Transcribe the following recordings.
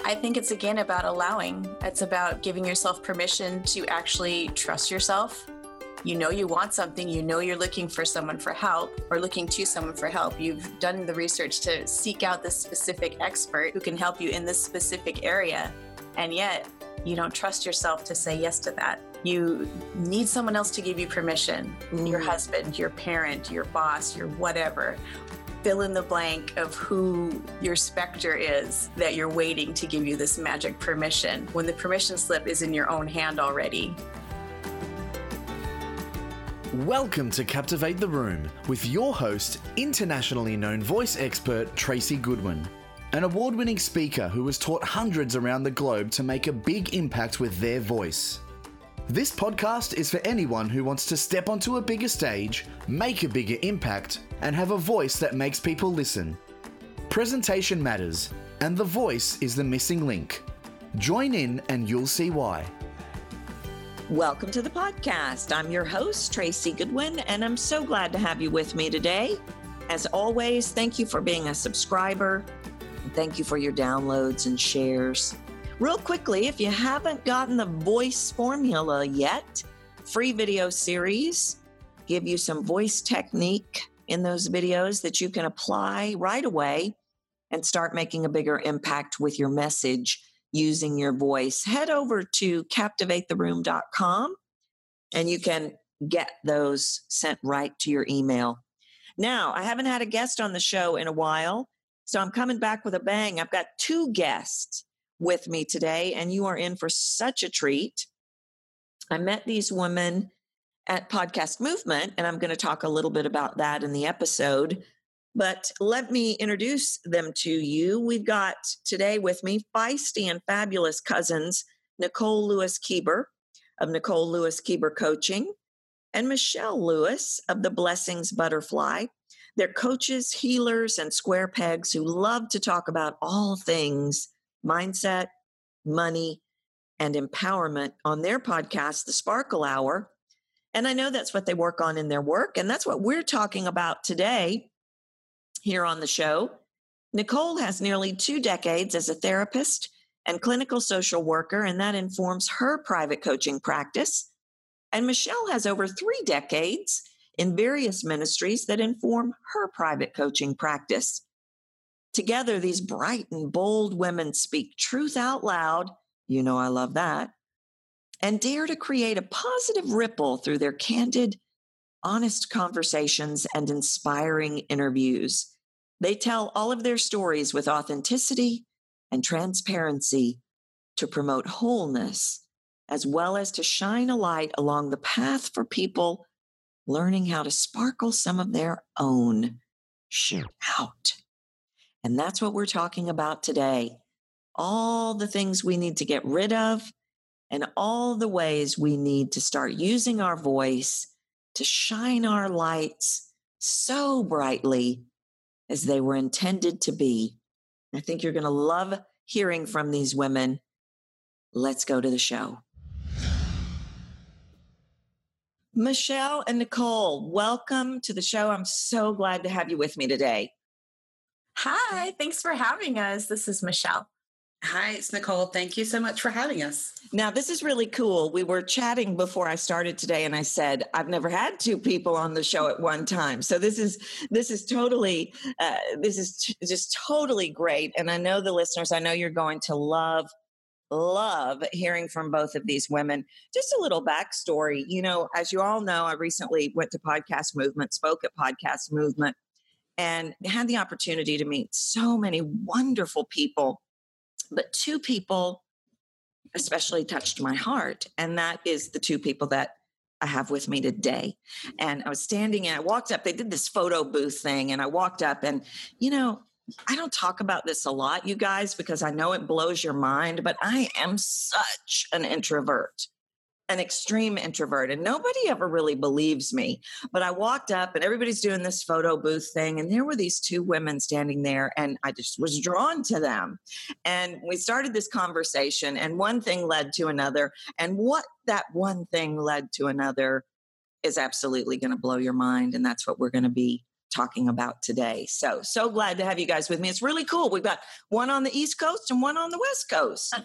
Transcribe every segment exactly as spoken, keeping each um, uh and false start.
I think it's again about allowing. It's about giving yourself permission to actually trust yourself. You know you want something, you know you're looking for someone for help or looking to someone for help. You've done the research to seek out this specific expert who can help you in this specific area. And yet you don't trust yourself to say yes to that. You need someone else to give you permission. Mm. Your husband, your parent, your boss, your whatever. Fill in the blank of who your specter is that you're waiting to give you this magic permission when the permission slip is in your own hand already. Welcome to Captivate the Room with your host, internationally known voice expert Tracy Goodwin, an award-winning speaker who has taught hundreds around the globe to make a big impact with their voice. This podcast is for anyone who wants to step onto a bigger stage, make a bigger impact, and have a voice that makes people listen. Presentation matters, and the voice is the missing link. Join in and you'll see why. Welcome to the podcast. I'm your host, Tracy Goodwin, and I'm so glad to have you with me today. As always, thank you for being a subscriber. And thank you for your downloads and shares. Real quickly, if you haven't gotten the voice formula yet, free video series, give you some voice technique in those videos that you can apply right away and start making a bigger impact with your message using your voice. Head over to captivate the room dot com and you can get those sent right to your email. Now, I haven't had a guest on the show in a while, so I'm coming back with a bang. I've got two guests with me today, and you are in for such a treat. I met these women at Podcast Movement, and I'm going to talk a little bit about that in the episode. But let me introduce them to you. We've got today with me feisty and fabulous cousins, Nicole Lewis Keeber of Nicole Lewis Keeber Coaching and Michelle Lewis of the Blessings Butterfly. They're coaches, healers, and square pegs who love to talk about all things mindset, money, and empowerment on their podcast, The Sparkle Hour. And I know that's what they work on in their work. And that's what we're talking about today here on the show. Nicole has nearly two decades as a therapist and clinical social worker, and that informs her private coaching practice. And Michelle has over three decades in various ministries that inform her private coaching practice. Together, these bright and bold women speak truth out loud. You know I love that. And dare to create a positive ripple through their candid, honest conversations and inspiring interviews. They tell all of their stories with authenticity and transparency to promote wholeness, as well as to shine a light along the path for people learning how to sparkle some of their own. Shoot out. And that's what we're talking about today. All the things we need to get rid of and all the ways we need to start using our voice to shine our lights so brightly as they were intended to be. I think you're going to love hearing from these women. Let's go to the show. Michelle and Nicole, welcome to the show. I'm so glad to have you with me today. Hi, thanks for having us. This is Michelle. Hi, it's Nicole. Thank you so much for having us. Now, this is really cool. We were chatting before I started today, and I said, I've never had two people on the show at one time. So this is this is totally, uh, this is t- just totally great. And I know the listeners, I know you're going to love, love hearing from both of these women. Just a little backstory. You know, as you all know, I recently went to Podcast Movement, spoke at Podcast Movement, and had the opportunity to meet so many wonderful people. But two people especially touched my heart, and that is the two people that I have with me today. And I was standing and I walked up, they did this photo booth thing, and I walked up and, you know, I don't talk about this a lot, you guys, because I know it blows your mind, but I am such an introvert. An extreme introvert, and nobody ever really believes me. But I walked up and everybody's doing this photo booth thing, and there were these two women standing there, and I just was drawn to them. And we started this conversation, and one thing led to another, and what that one thing led to another is absolutely going to blow your mind, and that's what we're going to be talking about today. So, so glad to have you guys with me. It's really cool. We've got one on the East Coast and one on the West Coast.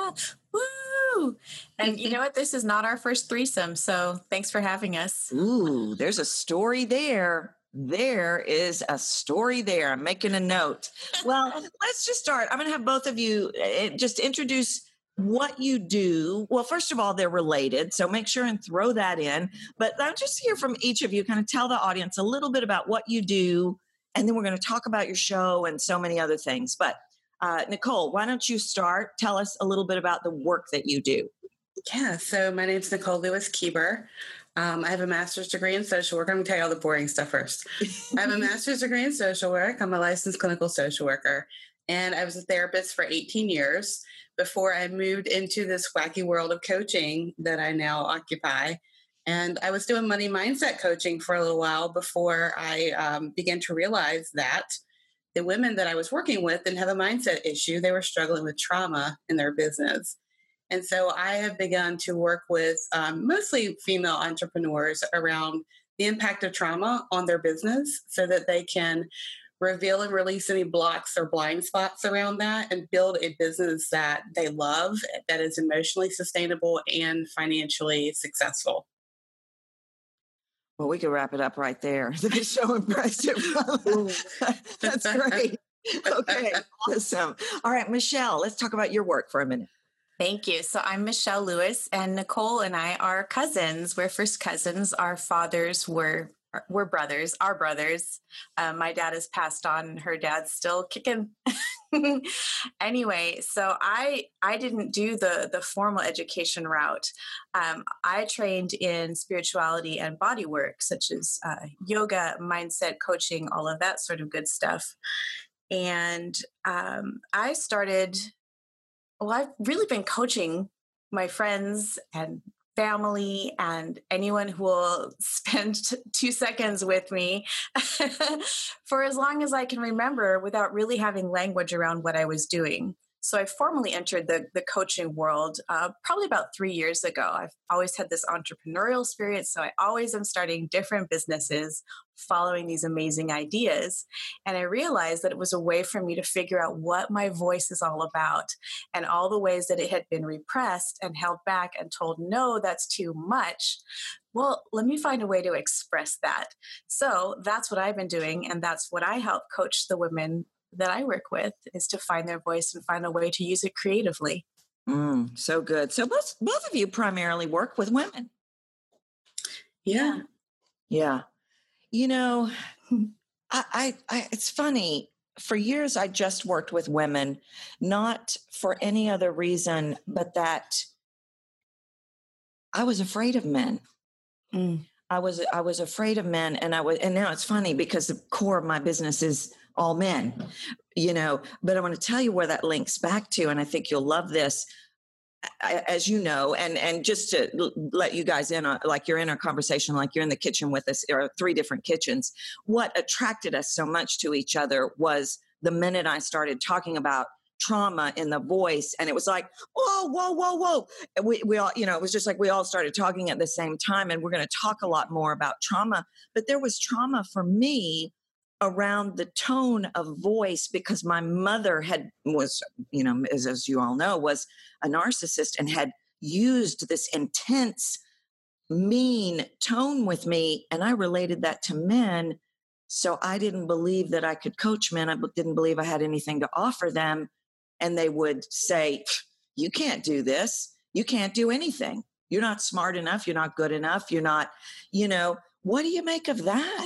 Woo! And you know what? This is not our first threesome, so thanks for having us. Ooh, there's a story there. There is a story there. I'm making a note. Well, let's just start. I'm going to have both of you uh, just introduce what you do. Well, first of all, they're related, so make sure and throw that in. But I'll just hear from each of you, kind of tell the audience a little bit about what you do, and then we're going to talk about your show and so many other things. But uh, Nicole, why don't you start? Tell us a little bit about the work that you do. Yeah, so my name's Nicole Lewis Keeber. Um, I have a master's degree in social work. I'm going to tell you all the boring stuff first. I have a master's degree in social work. I'm a licensed clinical social worker, and I was a therapist for eighteen years before I moved into this wacky world of coaching that I now occupy. And I was doing money mindset coaching for a little while before I um, began to realize that the women that I was working with didn't have a mindset issue. They were struggling with trauma in their business. And so I have begun to work with um, mostly female entrepreneurs around the impact of trauma on their business so that they can reveal and release any blocks or blind spots around that and build a business that they love, that is emotionally sustainable and financially successful. Well, we could wrap it up right there. That's so impressive. That's great. Okay, awesome. All right, Michelle, let's talk about your work for a minute. Thank you. So I'm Michelle Lewis, and Nicole and I are cousins. We're first cousins. Our fathers were we're brothers, our brothers. Um, my dad has passed on, and her dad's still kicking. Anyway, so I I didn't do the the formal education route. Um, I trained in spirituality and body work, such as uh, yoga, mindset coaching, all of that sort of good stuff. And um, I started. Well, I've really been coaching my friends and family and anyone who will spend t- two seconds with me for as long as I can remember without really having language around what I was doing. So I formally entered the, the coaching world uh, probably about three years ago. I've always had this entrepreneurial spirit, so I always am starting different businesses, following these amazing ideas. And I realized that it was a way for me to figure out what my voice is all about and all the ways that it had been repressed and held back and told, no, that's too much. Well, let me find a way to express that. So that's what I've been doing. And that's what I help coach the women that I work with, is to find their voice and find a way to use it creatively. Mm, so good. So both, both of you primarily work with women. Yeah. Yeah. You know, I, I, I, it's funny. For years, I just worked with women, not for any other reason, but that I was afraid of men. Mm. I was, I was afraid of men, and I was, and now it's funny because the core of my business is all men, you know, but I want to tell you where that links back to. And I think you'll love this. As you know, and and just to let you guys in, on, like you're in our conversation, like you're in the kitchen with us, there are three different kitchens. What attracted us so much to each other was the minute I started talking about trauma in the voice, and it was like, whoa, whoa, whoa, whoa. And we, we all, you know, it was just like we all started talking at the same time, and we're going to talk a lot more about trauma. But there was trauma for me around the tone of voice, because my mother had was, you know, as, as you all know, was a narcissist and had used this intense, mean tone with me. And I related that to men. So I didn't believe that I could coach men. I didn't believe I had anything to offer them. And they would say, you can't do this. You can't do anything. You're not smart enough. You're not good enough. You're not, you know, what do you make of that?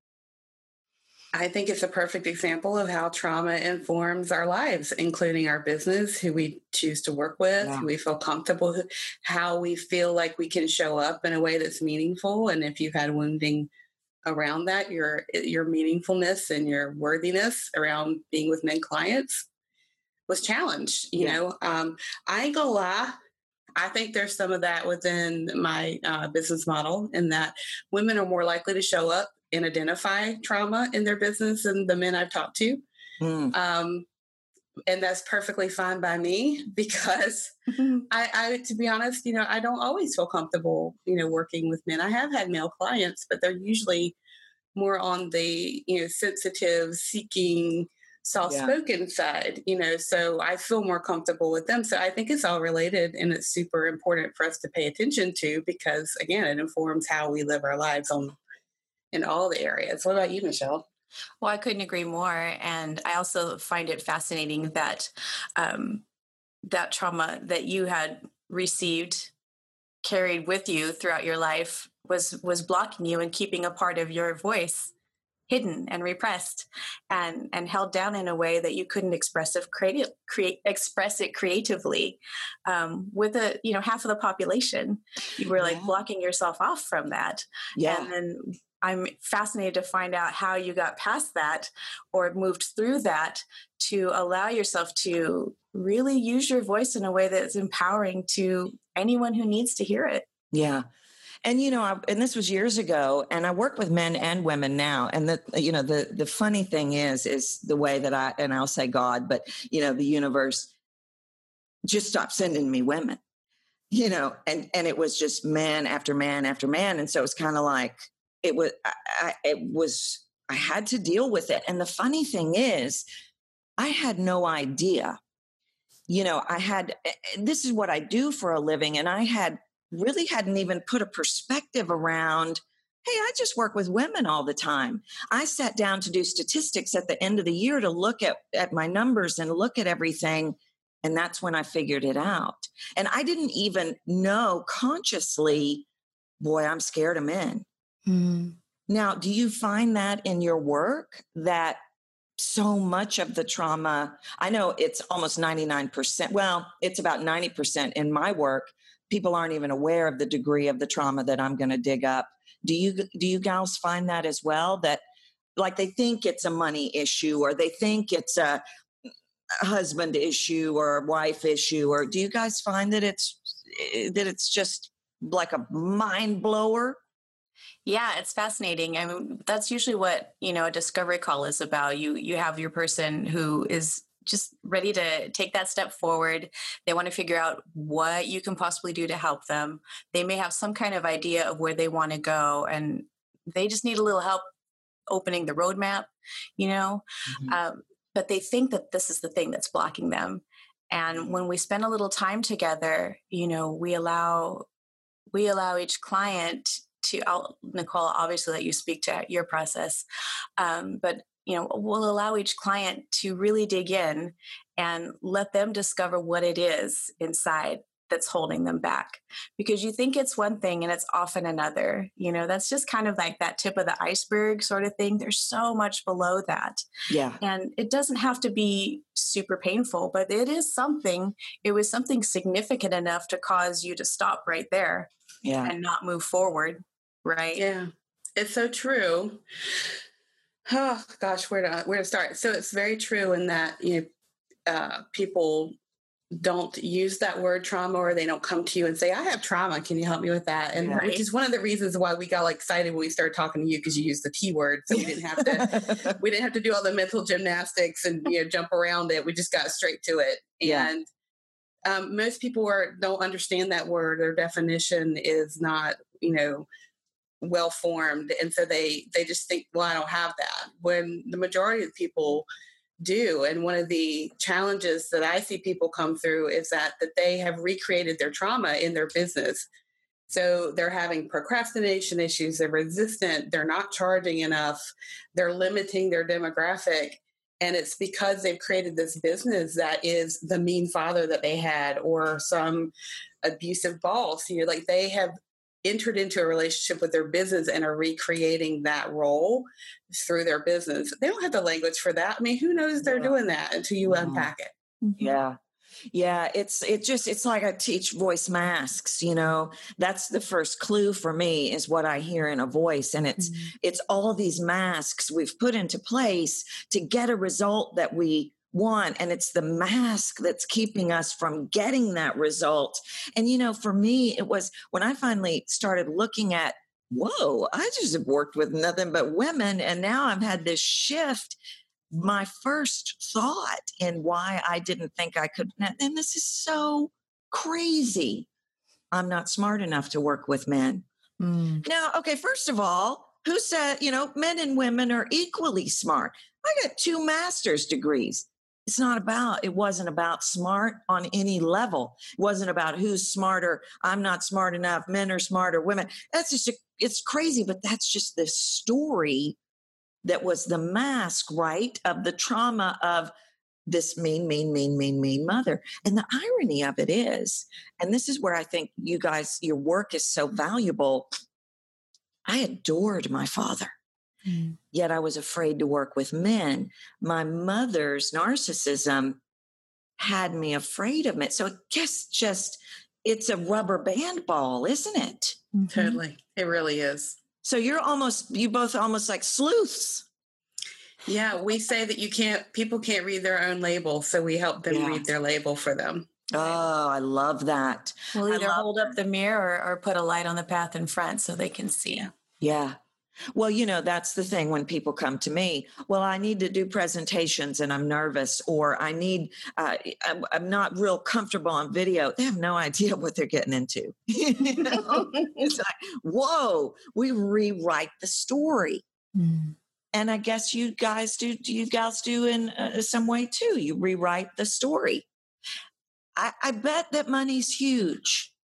I think it's a perfect example of how trauma informs our lives, including our business, who we choose to work with, yeah. who we feel comfortable with, how we feel like we can show up in a way that's meaningful. And if you've had wounding around that, your your meaningfulness and your worthiness around being with men clients was challenged. You yeah. know, um, I ain't gonna lie. I think there's some of that within my uh, business model, in that women are more likely to show up and identify trauma in their business than the men I've talked to. Mm. Um, and that's perfectly fine by me, because mm-hmm. I, I, to be honest, you know, I don't always feel comfortable, you know, working with men. I have had male clients, but they're usually more on the, you know, sensitive, seeking, soft-spoken yeah. side, you know, so I feel more comfortable with them. So I think it's all related, and it's super important for us to pay attention to, because again, it informs how we live our lives on in all the areas. What about you, Michelle? Well, I couldn't agree more. And I also find it fascinating that um, that trauma that you had received, carried with you throughout your life, was was blocking you and keeping a part of your voice hidden and repressed and and held down in a way that you couldn't express it creative create express it creatively. Um, with a you know half of the population, you were like yeah. blocking yourself off from that. Yeah. And then I'm fascinated to find out how you got past that or moved through that to allow yourself to really use your voice in a way that's empowering to anyone who needs to hear it. Yeah. And, you know, I, and this was years ago, and I work with men and women now. And the, you know, the, the funny thing is, is the way that I, and I'll say God, but, you know, the universe just stopped sending me women, you know, and, and it was just man after man after man. And so it's kind of like, it was, I, I, it was, I had to deal with it. And the funny thing is, I had no idea, you know, I had, this is what I do for a living. And I had really hadn't even put a perspective around, hey, I just work with women all the time. I sat down to do statistics at the end of the year to look at, at my numbers and look at everything. And that's when I figured it out. And I didn't even know consciously, boy, I'm scared of men. Mm. Now, do you find that in your work that so much of the trauma, I know it's almost ninety-nine percent. Well, it's about ninety percent in my work. People aren't even aware of the degree of the trauma that I'm going to dig up. Do you, do you gals find that as well? That like they think it's a money issue, or they think it's a husband issue or a wife issue, or do you guys find that it's, that it's just like a mind blower? Yeah, it's fascinating. I mean, that's usually what, you know, a discovery call is about. You, you have your person who is just ready to take that step forward. They want to figure out what you can possibly do to help them. They may have some kind of idea of where they want to go, and they just need a little help opening the roadmap, you know, mm-hmm. um, but they think that this is the thing that's blocking them. And when we spend a little time together, you know, we allow, we allow each client to, I'll, Nicole, obviously let you speak to your process, um, but you know, we'll allow each client to really dig in and let them discover what it is inside that's holding them back. Because you think it's one thing and it's often another. You know, that's just kind of like that tip of the iceberg sort of thing. There's so much below that. Yeah. And it doesn't have to be super painful, but it is something, it was something significant enough to cause you to stop right there. Yeah. And not move forward. Right. Yeah. It's so true. Oh gosh, where to where to start? So it's very true in that, you know, uh, people don't use that word trauma, or they don't come to you and say, "I have trauma. Can you help me with that?" And right. which is one of the reasons why we got like excited when we started talking to you, because you used the T word, so we didn't have to we didn't have to do all the mental gymnastics and you know jump around it. We just got straight to it. Yeah. And um, most people are don't understand that word. Their definition is not, you know. well formed, and so they they just think, well, I don't have that, when the majority of people do. And one of the challenges that I see people come through is that that they have recreated their trauma in their business. So they're having procrastination issues, they're resistant, they're not charging enough, they're limiting their demographic, and it's because they've created this business that is the mean father that they had, or some abusive boss. You know, like they have entered into a relationship with their business and are recreating that role through their business. They don't have the language for that. I mean, who knows they're yeah. doing that until you mm-hmm. unpack it. Yeah. Yeah. It's, it just, it's like I teach voice masks, you know, that's the first clue for me is what I hear in a voice. And it's, mm-hmm. it's all these masks we've put into place to get a result that we want. And it's the mask that's keeping us from getting that result. And, you know, for me, it was when I finally started looking at, whoa, I just have worked with nothing but women. And now I've had this shift. My first thought in why I didn't think I could, and this is so crazy. I'm not smart enough to work with men. Mm. Now, okay, first of all, Who said, you know, men and women are equally smart? I got two master's degrees. It's not about, it wasn't about smart on any level. It wasn't about who's smarter. I'm not smart enough. Men are smarter. Women. That's just, a, it's crazy, but that's just the story that was the mask, right, of the trauma of this mean, mean, mean, mean, mean mother. And the irony of it is, and this is where I think you guys, your work is so valuable. I adored my father. Mm. Yet I was afraid to work with men. My mother's narcissism had me afraid of men. So it just, just, it's a rubber band ball, isn't it? Mm-hmm. Totally. It really is. So you're almost, you both almost like sleuths. Yeah. We say that you can't, people can't read their own label. So we help them yeah. read their label for them. Oh, I love that. We'll either hold up the mirror or, or put a light on the path in front so they can see. Yeah. Well, you know, that's the thing when people come to me. Well, I need to do presentations and I'm nervous, or I need, uh, I'm, I'm not real comfortable on video. They have no idea what they're getting into. You know? It's like, whoa, we rewrite the story. Mm. And I guess you guys do, you gals do in uh, some way too. You rewrite the story. I, I bet that money's huge.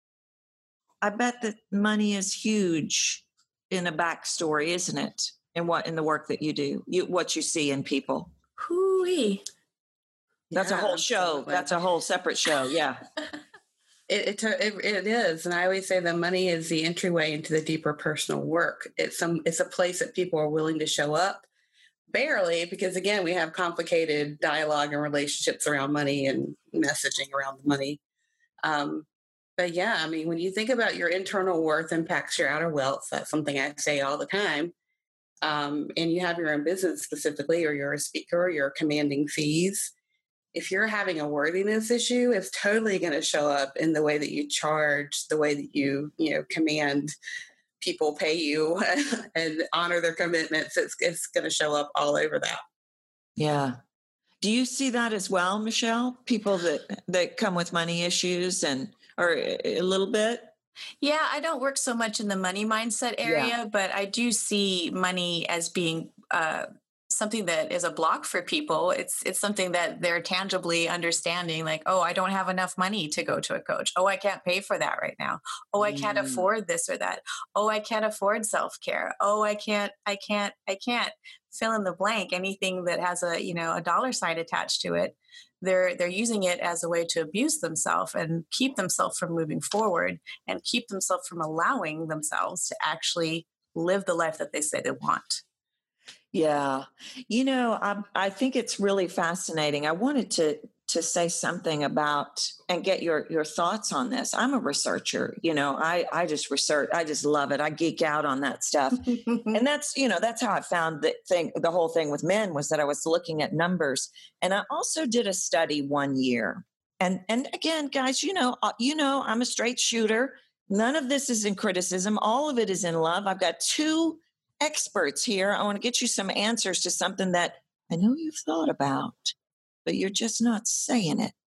I bet that money is huge in a backstory, isn't it? In what, in the work that you do, you, what you see in people. Hooey. That's yeah, a whole show. Absolutely. That's a whole separate show. Yeah. it, it, it, it is. And I always say the money is the entryway into the deeper personal work. It's some, it's a place that people are willing to show up. Barely, because again, we have complicated dialogue and relationships around money and messaging around the money. Um, But yeah, I mean, when you think about your internal worth impacts your outer wealth, that's something I say all the time. Um, and you have your own business specifically, or you're a speaker, or you're commanding fees. If you're having a worthiness issue, it's totally going to show up in the way that you charge, the way that you, you know, command people pay you and honor their commitments. It's, it's going to show up all over that. Yeah. Do you see that as well, Michelle? People that, that come with money issues and, or a little bit? Yeah, I don't work so much in the money mindset area, yeah. but I do see money as being uh, something that is a block for people. It's it's something that they're tangibly understanding, like, oh, I don't have enough money to go to a coach. Oh, I can't pay for that right now. Oh, I can't mm. afford this or that. Oh, I can't afford self-care. Oh, I can't, I can't, I can't fill in the blank. Anything that has a, you know, a dollar sign attached to it. They're they're using it as a way to abuse themselves and keep themselves from moving forward and keep themselves from allowing themselves to actually live the life that they say they want. Yeah. You know, I, I think it's really fascinating. I wanted to to say something about and get your, your thoughts on this. I'm a researcher, you know, I, I just research, I just love it. I geek out on that stuff. And that's, you know, that's how I found the thing, the whole thing with men was that I was looking at numbers. And I also did a study one year. And, and again, guys, you know, uh, you know, I'm a straight shooter. None of this is in criticism. All of it is in love. I've got two experts here. I want to get you some answers to something that I know you've thought about, but you're just not saying it.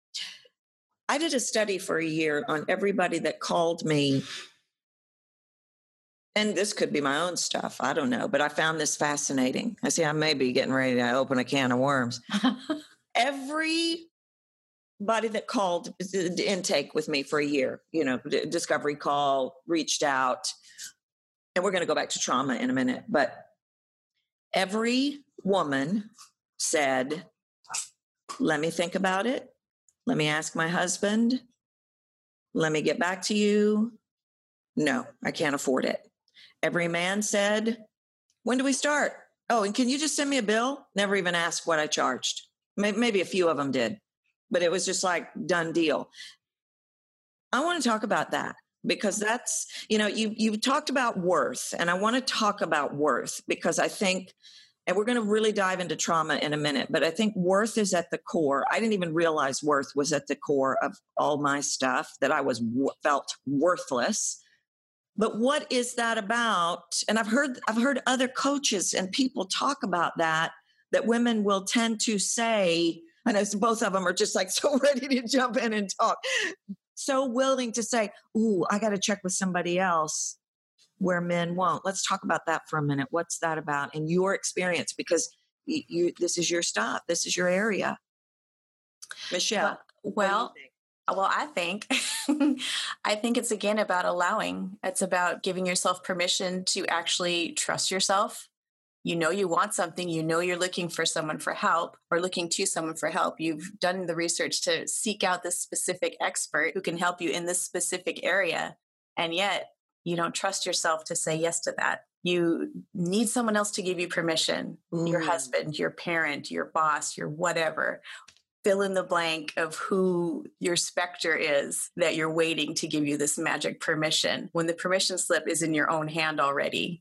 I did a study for a year on everybody that called me. And this could be my own stuff. I don't know, but I found this fascinating. I see I may be getting ready to open a can of worms. Everybody that called intake with me for a year, you know, discovery call, reached out, and we're going to go back to trauma in a minute, but every woman said, let me think about it. Let me ask my husband. Let me get back to you. No, I can't afford it. Every man said, when do we start? Oh, and can you just send me a bill? Never even asked what I charged. Maybe a few of them did, but it was just like done deal. I want to talk about that because that's, you know, you, you've talked about worth, and I want to talk about worth because I think, and we're going to really dive into trauma in a minute, but I think worth is at the core. I didn't even realize worth was at the core of all my stuff, that I was felt worthless. But what is that about? And I've heard, I've heard other coaches and people talk about that, that women will tend to say, and as both of them are just like so ready to jump in and talk, so willing to say, ooh, I got to check with somebody else. where men won't. Let's talk about that for a minute. What's that about in your experience? Because you, you this is your stop. This is your area. Michelle. Well, well, well, I think, I think it's again about allowing. It's about giving yourself permission to actually trust yourself. You know you want something, you know you're looking for someone for help or looking to someone for help. You've done the research to seek out this specific expert who can help you in this specific area. And yet you don't trust yourself to say yes to that. You need someone else to give you permission, mm. your husband, your parent, your boss, your whatever. Fill in the blank of who your specter is that you're waiting to give you this magic permission when the permission slip is in your own hand already.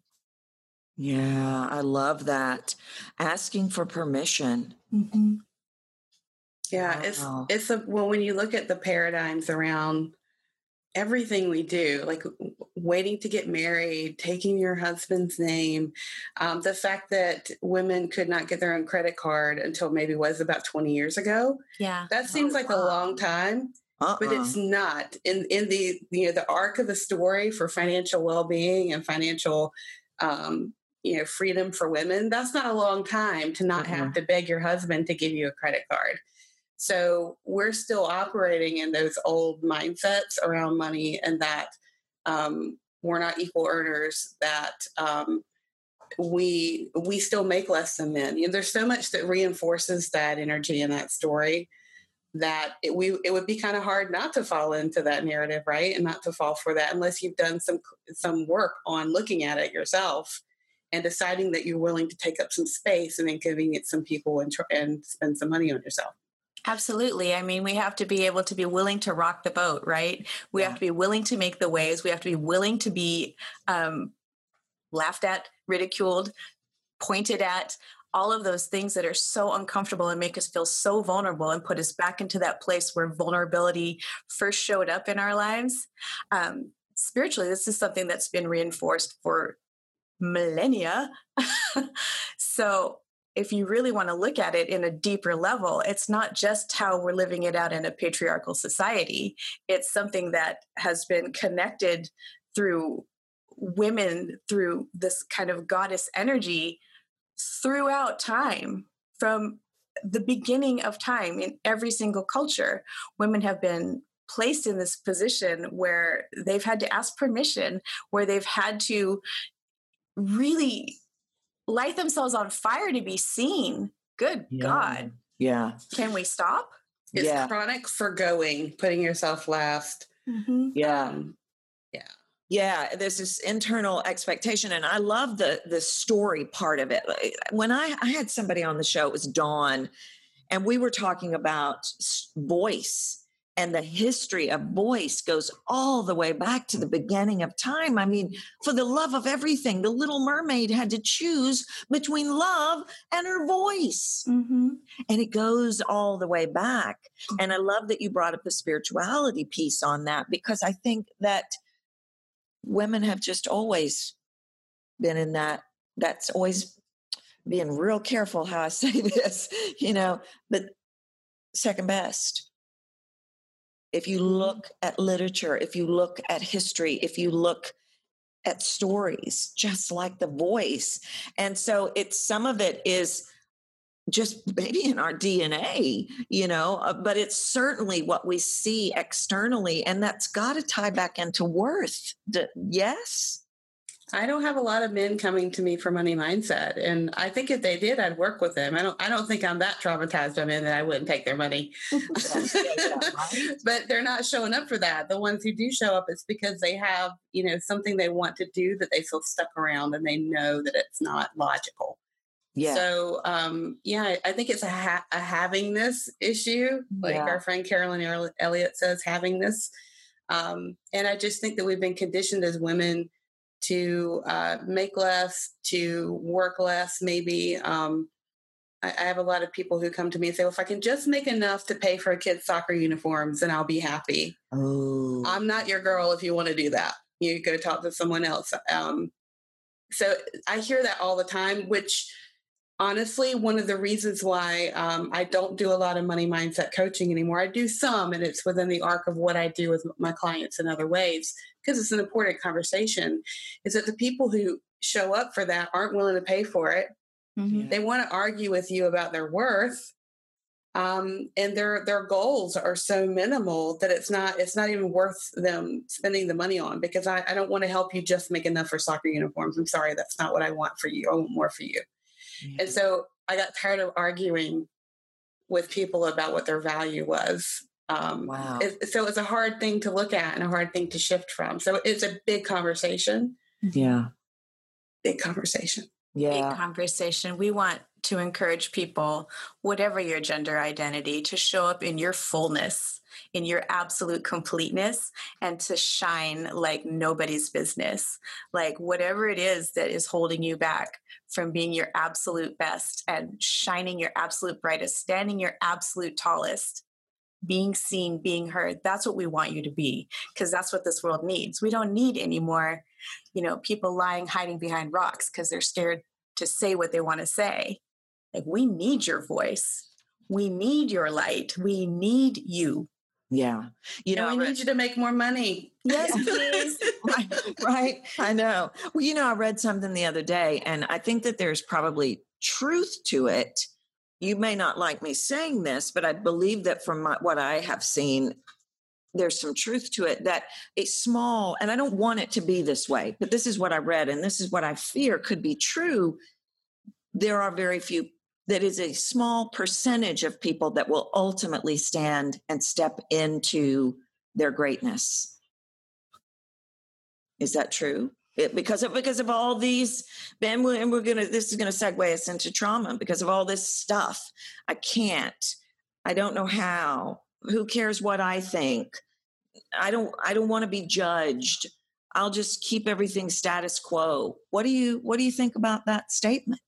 Yeah, I love that. Asking for permission. Mm-hmm. Yeah, wow. it's it's a well when you look at the paradigms around everything we do, like waiting to get married, taking your husband's name, um, the fact that women could not get their own credit card until maybe was about twenty years ago. Yeah, that seems oh, like wow. a long time, uh-uh. but it's not. In in the you know the arc of the story for financial well-being and financial um, you know freedom for women, that's not a long time to not uh-uh. have to beg your husband to give you a credit card. So we're still operating in those old mindsets around money and that um, we're not equal earners, that um, we we still make less than men. You know, there's so much that reinforces that energy in that story that it, we, it would be kind of hard not to fall into that narrative, right? And not to fall for that unless you've done some some work on looking at it yourself and deciding that you're willing to take up some space and inconvenience some people and, tr- and spend some money on yourself. Absolutely. I mean, we have to be able to be willing to rock the boat, right? We yeah. have to be willing to make the waves. We have to be willing to be um, laughed at, ridiculed, pointed at, all of those things that are so uncomfortable and make us feel so vulnerable and put us back into that place where vulnerability first showed up in our lives. Um, spiritually, this is something that's been reinforced for millennia. So if you really want to look at it in a deeper level, it's not just how we're living it out in a patriarchal society. It's something that has been connected through women, through this kind of goddess energy throughout time. From the beginning of time, in every single culture, women have been placed in this position where they've had to ask permission, where they've had to really light themselves on fire to be seen. Good yeah. God. Yeah. Can we stop? It's yeah. chronic forgoing, putting yourself last. Mm-hmm. Yeah. Um, yeah. Yeah. There's this internal expectation. And I love the the story part of it. When I, I had somebody on the show, it was Dawn, and we were talking about voice. And the history of voice goes all the way back to the beginning of time. I mean, for the love of everything, the Little Mermaid had to choose between love and her voice. Mm-hmm. And it goes all the way back. And I love that you brought up the spirituality piece on that, because I think that women have just always been in that. That's always being real careful how I say this, you know, but second best. If you look at literature, if you look at history, if you look at stories, just like the voice. And so it's, some of it is just maybe in our D N A, you know, uh, but it's certainly what we see externally. And that's got to tie back into worth. D- yes? I don't have a lot of men coming to me for money mindset. And I think if they did, I'd work with them. I don't I don't think I'm that traumatized by men that I wouldn't take their money. But they're not showing up for that. The ones who do show up, it's because they have, you know, something they want to do that they feel stuck around and they know that it's not logical. Yeah. So, um, yeah, I think it's a, ha- a having this issue, like yeah. our friend Carolyn Elliott says, having this. Um, and I just think that we've been conditioned as women to uh, make less, to work less, maybe. Um, I, I have a lot of people who come to me and say, well, if I can just make enough to pay for a kid's soccer uniforms, then I'll be happy. Oh. I'm not your girl if you want to do that. You go talk to someone else. Um, so I hear that all the time, which honestly, one of the reasons why um, I don't do a lot of money mindset coaching anymore. I do some, and it's within the arc of what I do with my clients in other ways, because it's an important conversation, is that the people who show up for that aren't willing to pay for it. Mm-hmm. They want to argue with you about their worth. Um, and their their goals are so minimal that it's not it's not even worth them spending the money on, because I, I don't want to help you just make enough for soccer uniforms. I'm sorry, that's not what I want for you. I want more for you. Mm-hmm. And so I got tired of arguing with people about what their value was. Um, wow. It, so it's a hard thing to look at and a hard thing to shift from. So it's a big conversation. Yeah. Big conversation. Yeah. Big conversation. We want to encourage people, whatever your gender identity, to show up in your fullness, in your absolute completeness, and to shine like nobody's business. Like whatever it is that is holding you back from being your absolute best and shining your absolute brightest, standing your absolute tallest, being seen, being heard. That's what we want you to be, because that's what this world needs. We don't need any more, you know, people lying, hiding behind rocks because they're scared to say what they want to say. Like, we need your voice. We need your light. We need you. Yeah. You know, and we need you to make more money. Yes, please. right, right. I know. Well, you know, I read something the other day, and I think that there's probably truth to it. You may not like me saying this, but I believe that from my, what I have seen, there's some truth to it, that a small, and I don't want it to be this way, but this is what I read, and this is what I fear could be true. There are very few, that is a small percentage of people that will ultimately stand and step into their greatness. Is that true? It, because of because of all these, and we're, and we're gonna. This is gonna segue us into trauma. Because of all this stuff, I can't. I don't know how. Who cares what I think? I don't. I don't want to be judged. I'll just keep everything status quo. What do you What do you think about that statement?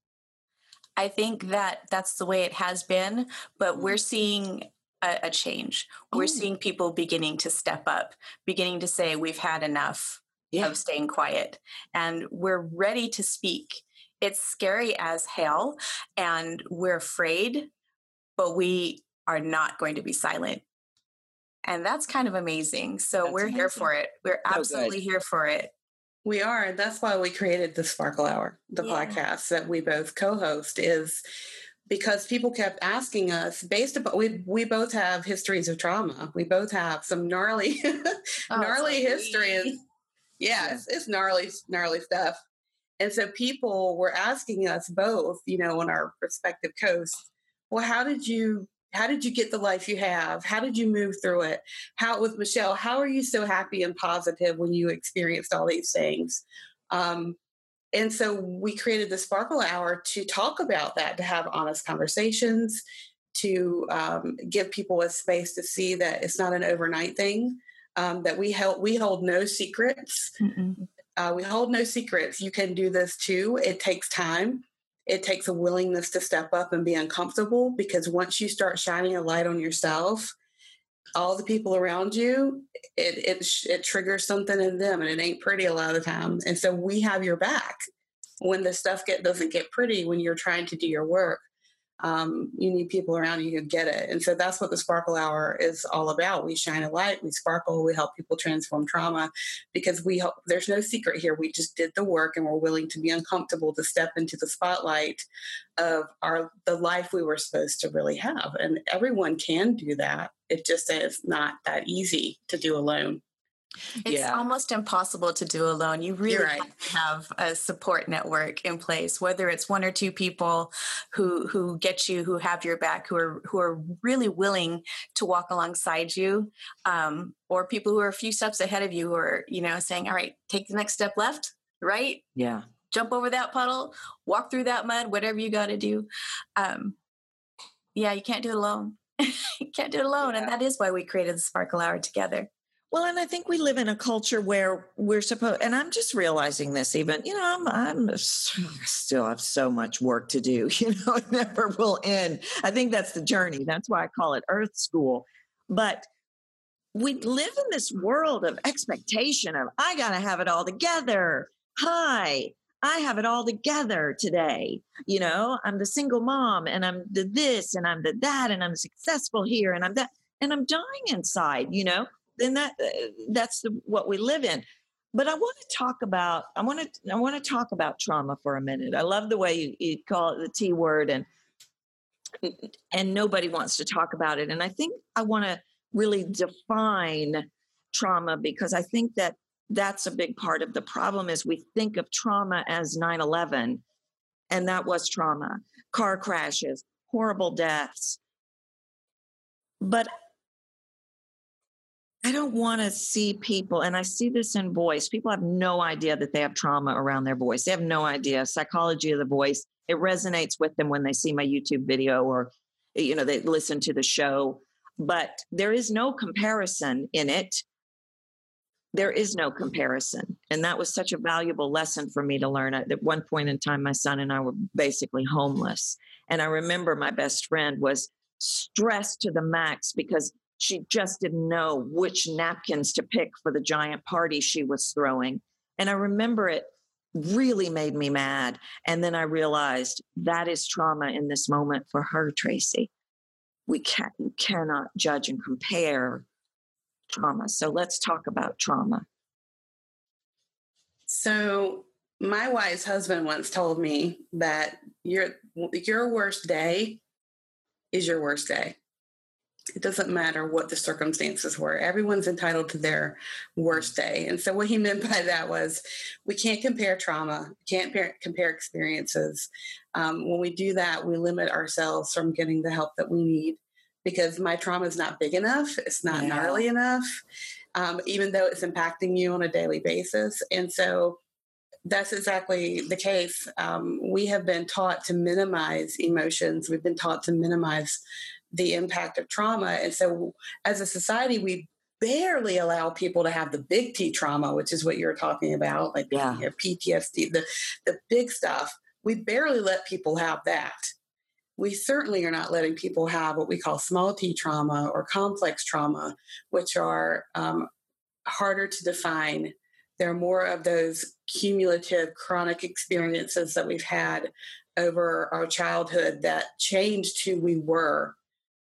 I think that that's the way it has been, but we're seeing a, a change. We're oh. seeing people beginning to step up, beginning to say, we've had enough yeah. of staying quiet, and we're ready to speak. It's scary as hell, and we're afraid, but we are not going to be silent. And that's kind of amazing. So that's we're amazing. Here for it. We're so absolutely good. Here for it. We are. And that's why we created the Sparkle Hour, the yeah. podcast that we both co-host, is because people kept asking us, based upon, we we both have histories of trauma. We both have some gnarly, oh, gnarly history. And yeah, yeah. It's, it's gnarly, gnarly stuff. And so people were asking us both, you know, on our respective coasts, well, how did you How did you get the life you have? How did you move through it? How, with Michelle, how are you so happy and positive when you experienced all these things? Um, and so we created the Sparkle Hour to talk about that, to have honest conversations, to um, give people a space to see that it's not an overnight thing, um, that we, help, we hold no secrets. Uh, we hold no secrets. You can do this too. It takes time. It takes a willingness to step up and be uncomfortable, because once you start shining a light on yourself, all the people around you, it, it, it triggers something in them, and it ain't pretty a lot of the time. And so we have your back when the stuff get, doesn't get pretty, when you're trying to do your work. Um, you need people around you who get it. And so that's what the Sparkle Hour is all about. We shine a light, we sparkle, we help people transform trauma, because we help, there's no secret here. We just did the work, and we're willing to be uncomfortable to step into the spotlight of our, the life we were supposed to really have. And everyone can do that. It just is not that easy to do alone. It's yeah. almost impossible to do alone. You really right. have to have a support network in place, whether it's one or two people who who get you, who have your back, who are who are really willing to walk alongside you, um, or people who are a few steps ahead of you, who are, you know, saying, all right, take the next step left, right? Yeah. Jump over that puddle, walk through that mud, whatever you got to do. Um, yeah, you can't do it alone. You can't do it alone. Yeah. And that is why we created the Sparkle Hour together. Well, and I think we live in a culture where we're supposed, and I'm just realizing this even, you know, I'm, I'm still have so much work to do, you know, it never will end. I think that's the journey. That's why I call it Earth School. But we live in this world of expectation of, I got to have it all together. Hi, I have it all together today. You know, I'm the single mom and I'm the this and I'm the that and I'm successful here and I'm that and I'm dying inside, you know, then that uh, that's the, what we live in. But I want to talk about, I want to, I want to talk about trauma for a minute. I love the way you, you call it the T word, and, and nobody wants to talk about it. And I think I want to really define trauma, because I think that that's a big part of the problem is we think of trauma as nine eleven, and that was trauma, car crashes, horrible deaths. But I don't want to see people, and I see this in voice. People have no idea that they have trauma around their voice. They have no idea. Psychology of the voice, it resonates with them when they see my YouTube video or, you know, they listen to the show. But there is no comparison in it. There is no comparison. And that was such a valuable lesson for me to learn. At one point in time, my son and I were basically homeless. And I remember my best friend was stressed to the max because she just didn't know which napkins to pick for the giant party she was throwing. And I remember it really made me mad. And then I realized that is trauma in this moment for her, Tracy. We can't, you cannot judge and compare trauma. So let's talk about trauma. So my wise husband once told me that your your worst day is your worst day. It doesn't matter what the circumstances were. Everyone's entitled to their worst day. And so what he meant by that was we can't compare trauma, can't compare, compare experiences. Um, when we do that, we limit ourselves from getting the help that we need, because my trauma is not big enough. It's not Yeah. gnarly enough, um, even though it's impacting you on a daily basis. And so that's exactly the case. Um, we have been taught to minimize emotions. We've been taught to minimize the impact of trauma. And so as a society, we barely allow people to have the big T trauma, which is what you're talking about, like Yeah. you know, P T S D, the, the big stuff. We barely let people have that. We certainly are not letting people have what we call small T trauma or complex trauma, which are um, harder to define. There are more of those cumulative chronic experiences that we've had over our childhood that changed who we were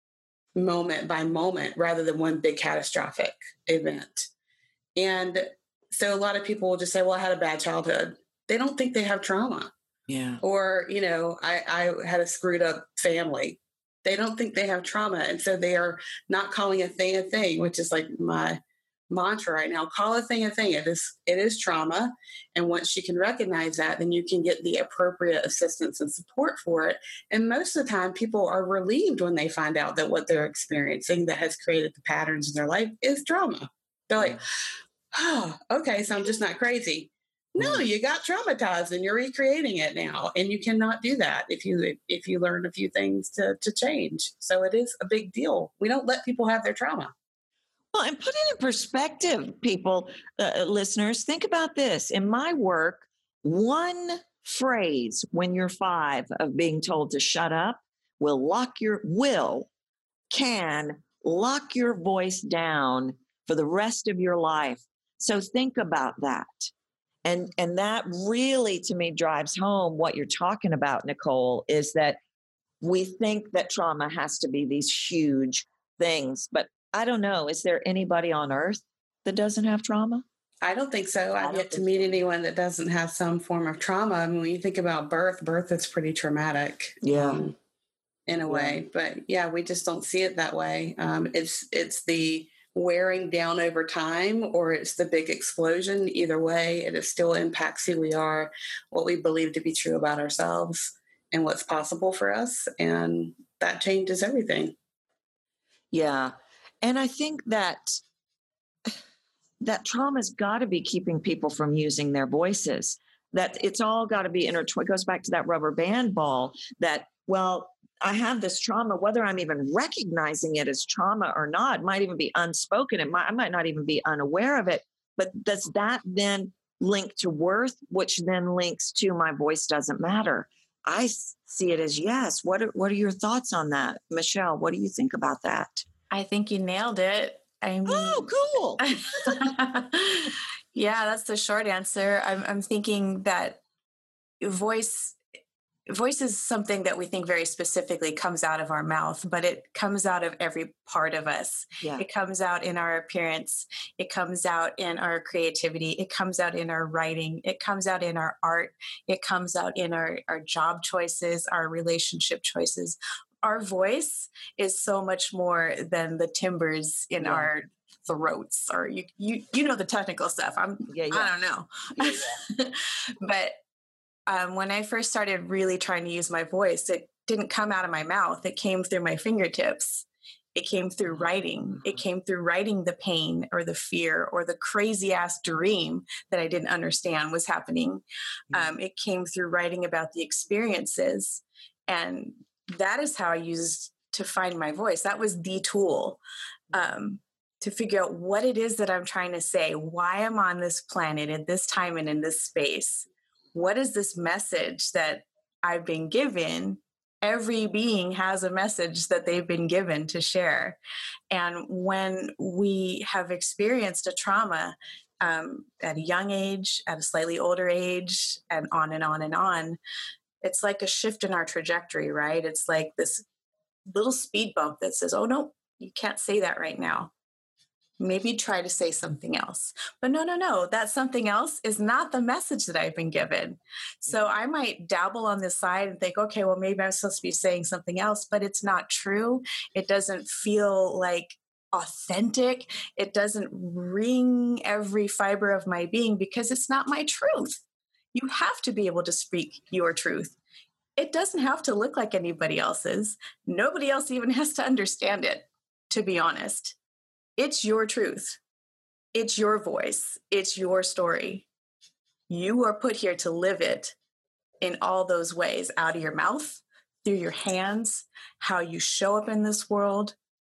moment by moment rather than one big catastrophic event. And so a lot of people will just say, well, I had a bad childhood. They don't think they have trauma. Yeah. Or, you know, I, I had a screwed up family. They don't think they have trauma. And so they are not calling a thing a thing, which is like my mantra right now. Call a thing a thing. It is, it is trauma. And once you can recognize that, then you can get the appropriate assistance and support for it. And most of the time, people are relieved when they find out that what they're experiencing that has created the patterns in their life is trauma. They're like, oh, okay, so I'm just not crazy. No, you got traumatized and you're recreating it now. And you cannot do that if you if you learn a few things to, to change. So it is a big deal. We don't let people have their trauma. Well, and put it in perspective, people, uh, listeners, think about this. In my work, one phrase when you're five of being told to shut up will lock your, will, can lock your voice down for the rest of your life. So think about that. And, and that really, to me, drives home what you're talking about, Nicole, is that we think that trauma has to be these huge things. But I don't know, is there anybody on earth that doesn't have trauma? I don't think so. I've yet to meet anyone that doesn't have some form of trauma. I mean, when you think about birth, birth is pretty traumatic. Yeah. Um, in a Yeah. way. But yeah, we just don't see it that way. Um, it's it's the wearing down over time, or it's the big explosion. Either way, it is still impacts who we are, what we believe to be true about ourselves, and what's possible for us. And that changes everything. Yeah. And I think that that trauma's got to be keeping people from using their voices, that it's all got to be intertwined. It goes back to that rubber band ball that, well, I have this trauma, whether I'm even recognizing it as trauma or not, it might even be unspoken. It might, I might not even be unaware of it. But does that then link to worth, which then links to my voice doesn't matter? I see it as yes. What are, what are your thoughts on that? Michelle, what do you think about that? I think you nailed it. I mean, oh, cool. Yeah, that's the short answer. I'm, I'm thinking that voice voice is something that we think very specifically comes out of our mouth, but it comes out of every part of us. Yeah. It comes out in our appearance. It comes out in our creativity. It comes out in our writing. It comes out in our art. It comes out in our, our job choices, our relationship choices. Our voice is so much more than the timbers in Yeah. our throats, or you, you, you know, the technical stuff. I'm, Yeah, yeah. I don't know, Yeah, but Um, when I first started really trying to use my voice, it didn't come out of my mouth. It came through my fingertips. It came through writing. It came through writing the pain or the fear or the crazy ass dream that I didn't understand was happening. Um, it came through writing about the experiences. And that is how I used to find my voice. That was the tool um, to figure out what it is that I'm trying to say, why I'm on this planet at this time and in this space. What is this message that I've been given? Every being has a message that they've been given to share. And when we have experienced a trauma um, at a young age, at a slightly older age, and on and on and on, it's like a shift in our trajectory, right? It's like this little speed bump that says, oh, no, you can't say that right now. Maybe try to say something else. But no, no, no, that something else is not the message that I've been given. So I might dabble on this side and think, okay, well, maybe I'm supposed to be saying something else, but it's not true. It doesn't feel like authentic. It doesn't ring every fiber of my being because it's not my truth. You have to be able to speak your truth. It doesn't have to look like anybody else's. Nobody else even has to understand it, to be honest. It's your truth. It's your voice. It's your story. You are put here to live it in all those ways, out of your mouth, through your hands, how you show up in this world.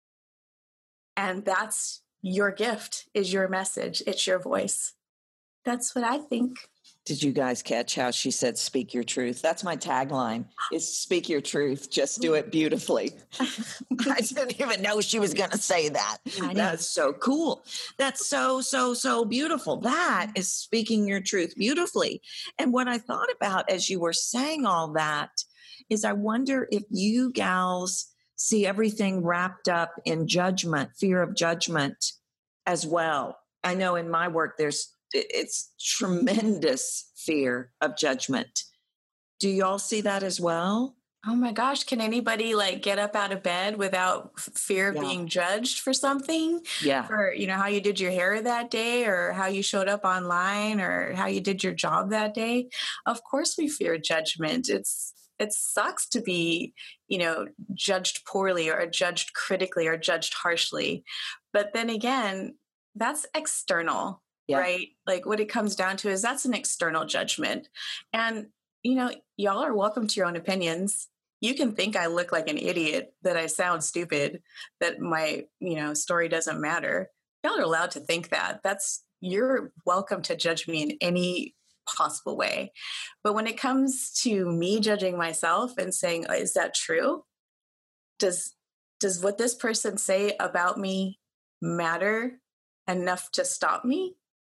And that's your gift, is your message. It's your voice. That's what I think. Did you guys catch how she said, speak your truth? That's my tagline, is speak your truth. Just do it beautifully. I didn't even know she was going to say that. That's so cool. That's so, so, so beautiful. That is speaking your truth beautifully. And what I thought about as you were saying all that is I wonder if you gals see everything wrapped up in judgment, fear of judgment as well. I know in my work, there's it's tremendous fear of judgment. Do y'all see that as well? Oh my gosh, can anybody like get up out of bed without f- fear of Yeah. being judged for something? Yeah. For, you know, how you did your hair that day or how you showed up online or how you did your job that day? Of course we fear judgment. It's it sucks to be, you know, judged poorly or judged critically or judged harshly. But then again, that's external. Yeah. Right? Like what it comes down to is that's an external judgment. And, you know, y'all are welcome to your own opinions. You can think I look like an idiot, that I sound stupid, that my, you know, story doesn't matter. Y'all are allowed to think that. That's, you're welcome to judge me in any possible way. But when it comes to me judging myself and saying, oh, is that true? Does, does what this person say about me matter enough to stop me?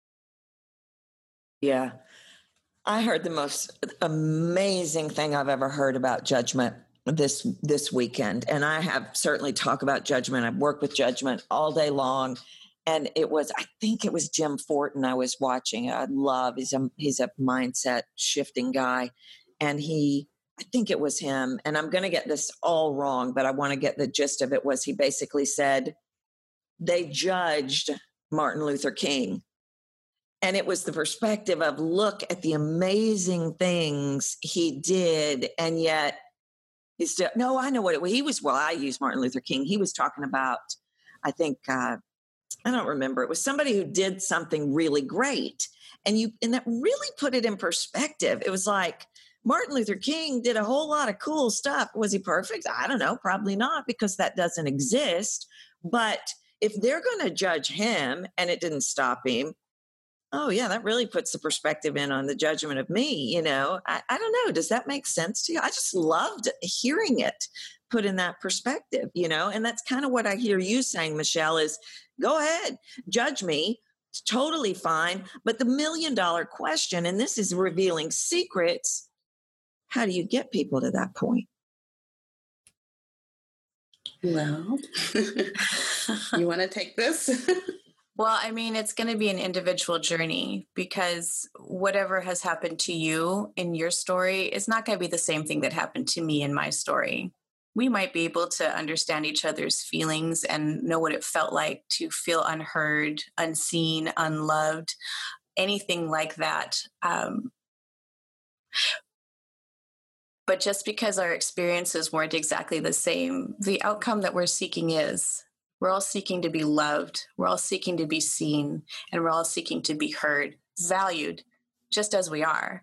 Yeah. I heard the most amazing thing I've ever heard about judgment this this weekend. And I have certainly talked about judgment. I've worked with judgment all day long. And it was, I think it was Jim Fortin I was watching. I love, he's a, he's a mindset shifting guy. And he, I think it was him, and I'm going to get this all wrong, but I want to get the gist of it, was he basically said they judged Martin Luther King. And it was the perspective of, look at the amazing things he did. And yet he's still, no, I know what it was. He was, well, I use Martin Luther King. He was talking about, I think, uh, I don't remember. It was somebody who did something really great. And you, and that really put it in perspective. It was like, Martin Luther King did a whole lot of cool stuff. Was he perfect? I don't know. Probably not, because that doesn't exist. But if they're going to judge him and it didn't stop him, oh, yeah, that really puts the perspective in on the judgment of me. You know, I, I don't know. Does that make sense to you? I just loved hearing it put in that perspective, you know, and that's kind of what I hear you saying, Michelle, is go ahead, judge me. It's totally fine. But the million dollar question, and this is revealing secrets, how do you get people to that point? Well, you want to take this? Well, I mean, it's going to be an individual journey because whatever has happened to you in your story is not going to be the same thing that happened to me in my story. We might be able to understand each other's feelings and know what it felt like to feel unheard, unseen, unloved, anything like that. Um, but just because our experiences weren't exactly the same, the outcome that we're seeking is. We're all seeking to be loved. We're all seeking to be seen, and we're all seeking to be heard, valued, just as we are.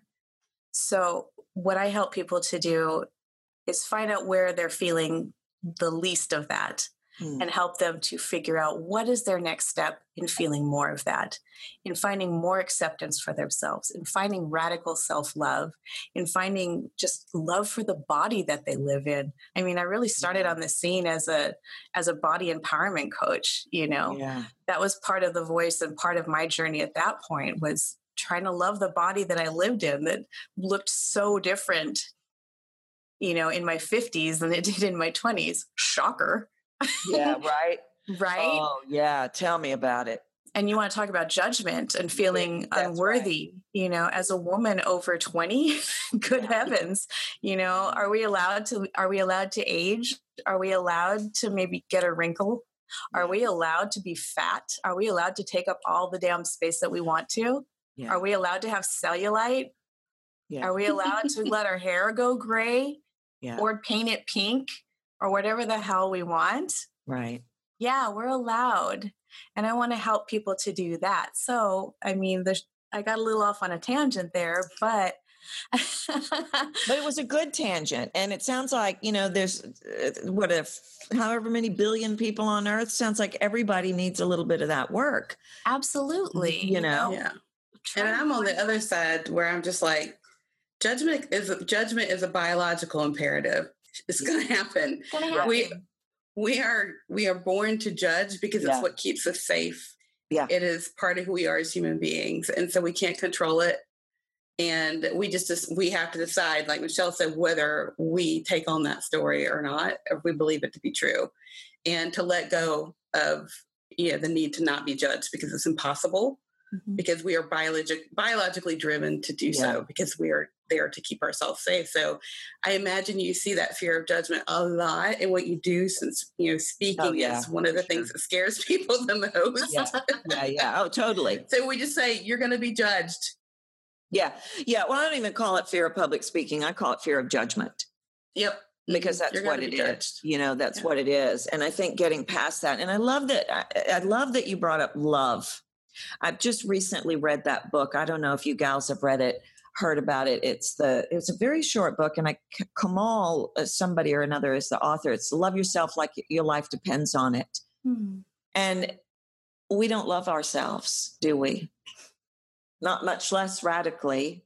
So what I help people to do is find out where they're feeling the least of that mm. and help them to figure out what is their next step in feeling more of that, in finding more acceptance for themselves, in finding radical self-love, in finding just love for the body that they live in. I mean, I really started on the scene as a as a body empowerment coach, you know. Yeah. That was part of the voice and part of my journey at that point was trying to love the body that I lived in that looked so different, you know, in my fifties than it did in my twenties. Shocker. Yeah, right. Right? Oh, yeah. Tell me about it. And you want to talk about judgment and feeling That's unworthy, right. You know, as a woman over twenty, good yeah. heavens, you know, are we allowed to, are we allowed to age? Are we allowed to maybe get a wrinkle? Are yeah. we allowed to be fat? Are we allowed to take up all the damn space that we want to? Yeah. Are we allowed to have cellulite? Yeah. Are we allowed to let our hair go gray yeah. or paint it pink or whatever the hell we want? Right. Yeah, we're allowed. And I want to help people to do that. So, I mean, the, I got a little off on a tangent there, but. But it was a good tangent. And it sounds like, you know, there's what if however many billion people on earth, sounds like everybody needs a little bit of that work. Absolutely. You know? Yeah. And I'm on the other side where I'm just like, judgment is judgment is a biological imperative. It's going to happen. It's gonna happen. We we are we are born to judge because it's yeah. what keeps us safe. Yeah, it is part of who we are as human beings, and so we can't control it. And we just, just we have to decide, like Michelle said, whether we take on that story or not, or if we believe it to be true, and to let go of you know the need to not be judged because it's impossible. Mm-hmm. Because we are biologic, biologically driven to do yeah. so because we are there to keep ourselves safe. So I imagine you see that fear of judgment a lot in what you do since, you know, speaking oh, yeah. is one of the sure. things that scares people the most. Yeah, yeah, yeah. Oh, totally. So we just say, you're going to be judged. Yeah. Yeah. Well, I don't even call it fear of public speaking. I call it fear of judgment. Yep. Because that's what it is. You know, that's yeah. what it is. And I think getting past that, and I love that, I, I love that you brought up love. I've just recently read that book. I don't know if you gals have read it, heard about it. It's the, it's a very short book, and I, Kamal, uh, somebody or another is the author. It's Love Yourself Like Your Life Depends on It. Mm-hmm. And we don't love ourselves, do we? Not much less radically.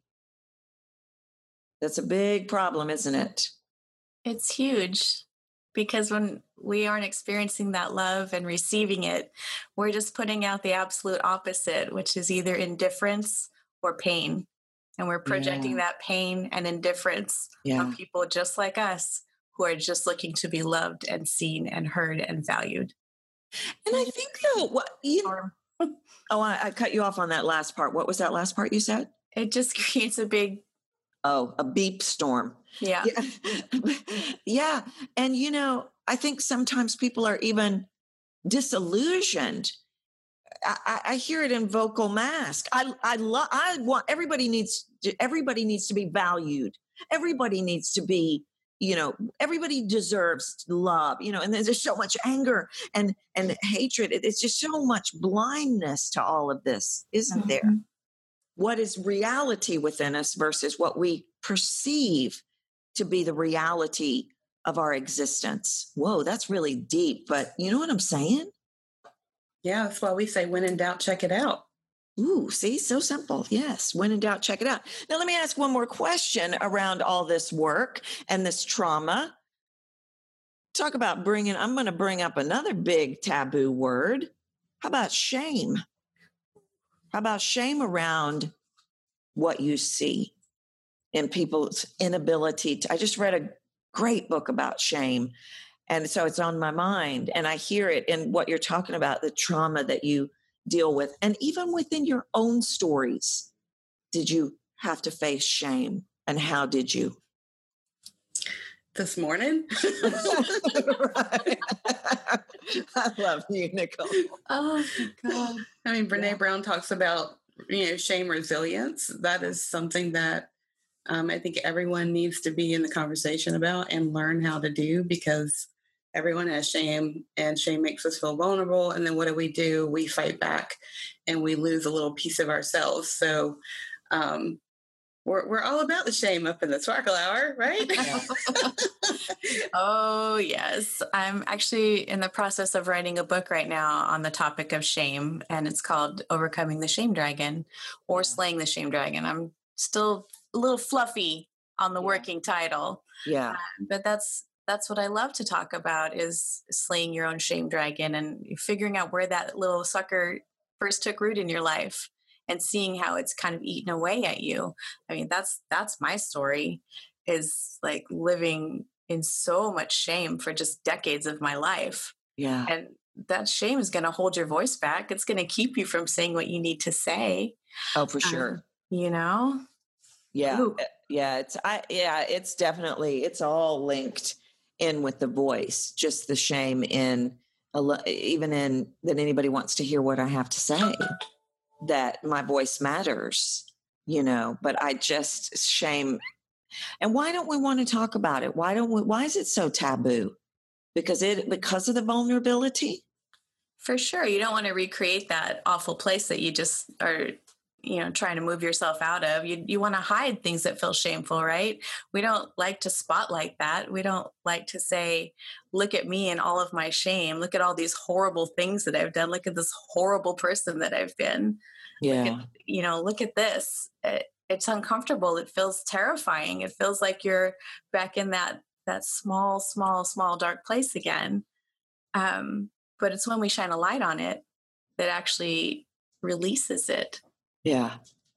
That's a big problem, isn't it? It's huge. Because when we aren't experiencing that love and receiving it, we're just putting out the absolute opposite, which is either indifference or pain. And we're projecting yeah. that pain and indifference yeah. on people just like us who are just looking to be loved and seen and heard and valued. And I think though, what you know, oh, I, I cut you off on that last part. What was that last part you said? It just creates a big Oh, a beep storm. Yeah. yeah. Yeah. And, you know, I think sometimes people are even disillusioned. I, I hear it in Vocal Mask. I, I love, I want, everybody needs, to, everybody needs to be valued. Everybody needs to be, you know, everybody deserves love, you know, and there's just so much anger and, and hatred. It's just so much blindness to all of this, isn't mm-hmm. there? What is reality within us versus what we perceive to be the reality of our existence. Whoa, that's really deep, but you know what I'm saying? Yeah, that's why we say when in doubt, check it out. Ooh, see, so simple. Yes, when in doubt, check it out. Now, let me ask one more question around all this work and this trauma. Talk about bringing, I'm going to bring up another big taboo word. How about shame? How about shame around what you see? in people's inability to, I just read a great book about shame. And so it's on my mind, and I hear it in what you're talking about, the trauma that you deal with. And even within your own stories, did you have to face shame, and how did you? This morning. Right. I love you, Nicole. Oh my God. I mean, Brene Yeah. Brown talks about, you know, shame resilience. That is something that um, I think everyone needs to be in the conversation about and learn how to do, because everyone has shame, and shame makes us feel vulnerable. And then what do we do? We fight back, and we lose a little piece of ourselves. So um, we're, we're all about the shame up in the Sparkle Hour, right? Oh, yes. I'm actually in the process of writing a book right now on the topic of shame, and it's called Overcoming the Shame Dragon or Yeah. Slaying the Shame Dragon. I'm still a little fluffy on the Yeah. working title, Yeah. but that's that's what I love to talk about, is slaying your own shame dragon and figuring out where that little sucker first took root in your life and seeing how it's kind of eaten away at you. I mean, that's that's my story, is like living in so much shame for just decades of my life. Yeah. And that shame is going to hold your voice back. It's going to keep you from saying what you need to say. Oh, for sure. Um, you know? Yeah. Ooh. Yeah. It's, I, yeah, it's definitely, it's all linked in with the voice, just the shame in, a lo- even in that anybody wants to hear what I have to say, that my voice matters, you know, but I just shame. And why don't we want to talk about it? Why don't we, why is it so taboo? Because it, because of the vulnerability? For sure. You don't want to recreate that awful place that you just are, you know, trying to move yourself out of. You you want to hide things that feel shameful, right? We don't like to spotlight that. We don't like to say, look at me and all of my shame. Look at all these horrible things that I've done. Look at this horrible person that I've been. Yeah. Look at, you know, look at this. It, it's uncomfortable. It feels terrifying. It feels like you're back in that that small, small, small, dark place again. Um, but it's when we shine a light on it that actually releases it. Yeah.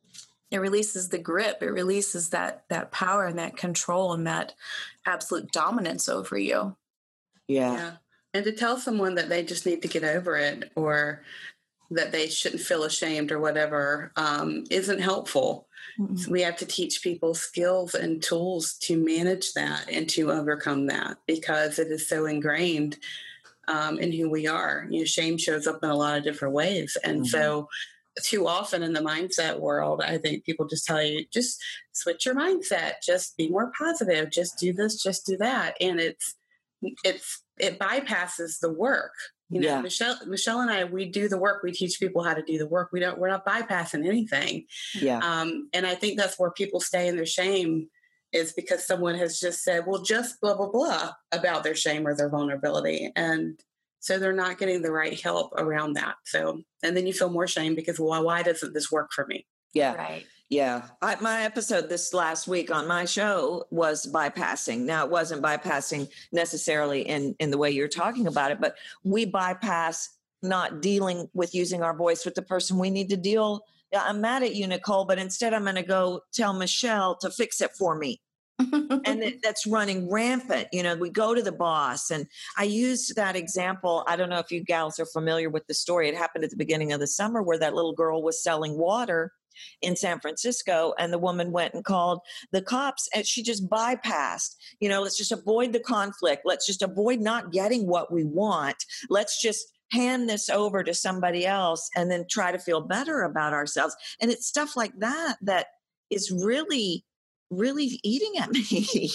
It releases the grip. It releases that that power and that control and that absolute dominance over you. Yeah. Yeah. And to tell someone that they just need to get over it, or that they shouldn't feel ashamed or whatever, um, isn't helpful. Mm-mm. So we have to teach people skills and tools to manage that and to overcome that, because it is so ingrained um, in who we are. You know, shame shows up in a lot of different ways. And Mhm. so too often in the mindset world, I think people just tell you, just switch your mindset, just be more positive, just do this, just do that. And it's, it's, it bypasses the work. You know, Yeah. Michelle, Michelle and I, we do the work. We teach people how to do the work. We don't, we're not bypassing anything. Yeah. Um, and I think that's where people stay in their shame, is because someone has just said, well, just blah, blah, blah about their shame or their vulnerability. And so they're not getting the right help around that. So, and then you feel more shame because, well, why, why doesn't this work for me? Yeah. Right. Yeah. I, my episode this last week on my show was bypassing. Now, it wasn't bypassing necessarily in, in the way you're talking about it, but we bypass not dealing with using our voice with the person we need to deal. Yeah, I'm mad at you, Nicole, but instead I'm going to go tell Michelle to fix it for me. And it, that's running rampant. You know, we go to the boss, and I used that example. I don't know if you gals are familiar with the story. It happened at the beginning of the summer, where that little girl was selling water in San Francisco, and the woman went and called the cops, and she just bypassed, you know, let's just avoid the conflict. Let's just avoid not getting what we want. Let's just hand this over to somebody else and then try to feel better about ourselves. And it's stuff like that that is really, really eating at me.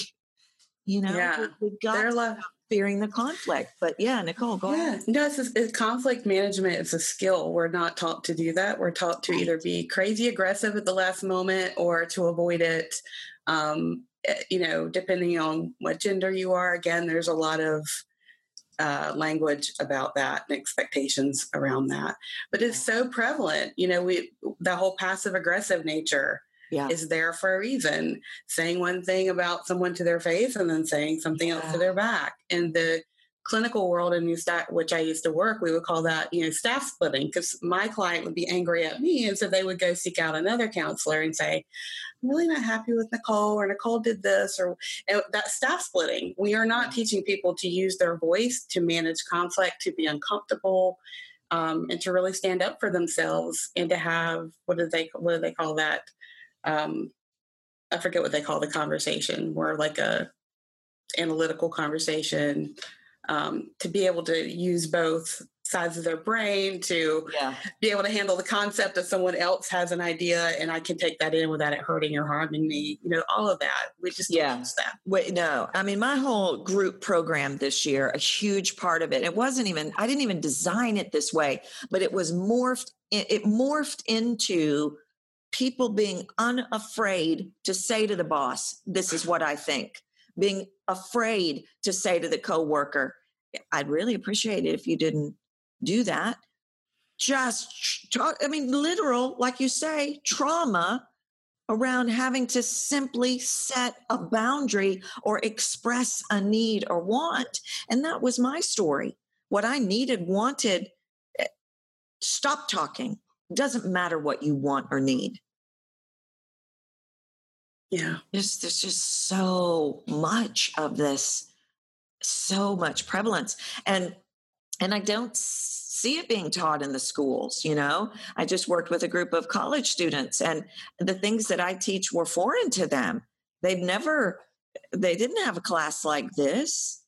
You know, Yeah. we, we've got There are to a lot- stop fearing the conflict. But yeah, Nicole, go Yeah, ahead. no, it's, it's conflict management is a skill. We're not taught to do that. We're taught to either be crazy aggressive at the last moment or to avoid it. Um, eh, you know, depending on what gender you are. Again, there's a lot of uh, language about that and expectations around that. But it's so prevalent. You know, we the whole passive aggressive nature Yeah. is there for a reason. Saying one thing about someone to their face and then saying something else to Yeah. their back. And the clinical world in New Staff, which I used to work, we would call that, you know, staff splitting, because my client would be angry at me. And so they would go seek out another counselor and say, I'm really not happy with Nicole, or Nicole did this, or and that staff splitting. We are not teaching people to use their voice to manage conflict, to be uncomfortable, um, and to really stand up for themselves, and to have, what do they, what do they call that? Um, I forget what they call the conversation, more like a analytical conversation, um, to be able to use both sides of their brain, to Yeah. be able to handle the concept that someone else has an idea and I can take that in without it hurting or harming me. You know, all of that. We just Yeah. teach that. Wait, no, I mean, my whole group program this year, a huge part of it, it wasn't even, I didn't even design it this way, but it was morphed, it, it morphed into people being unafraid to say to the boss, this is what I think, being afraid to say to the coworker, I'd really appreciate it if you didn't do that. Just talk, I mean, literal, like you say, trauma around having to simply set a boundary or express a need or want. And that was my story. What I needed, wanted, stop talking. Doesn't matter what you want or need. Yeah. There's, there's just so much of this, so much prevalence. And and I don't see it being taught in the schools. You know, I just worked with a group of college students, and the things that I teach were foreign to them. They've never, they didn't have a class like this.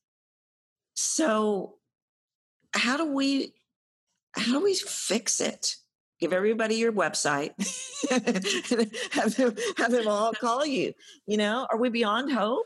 So how do we, how do we fix it? Give everybody your website, have them, have them all call you. You know, are we beyond hope?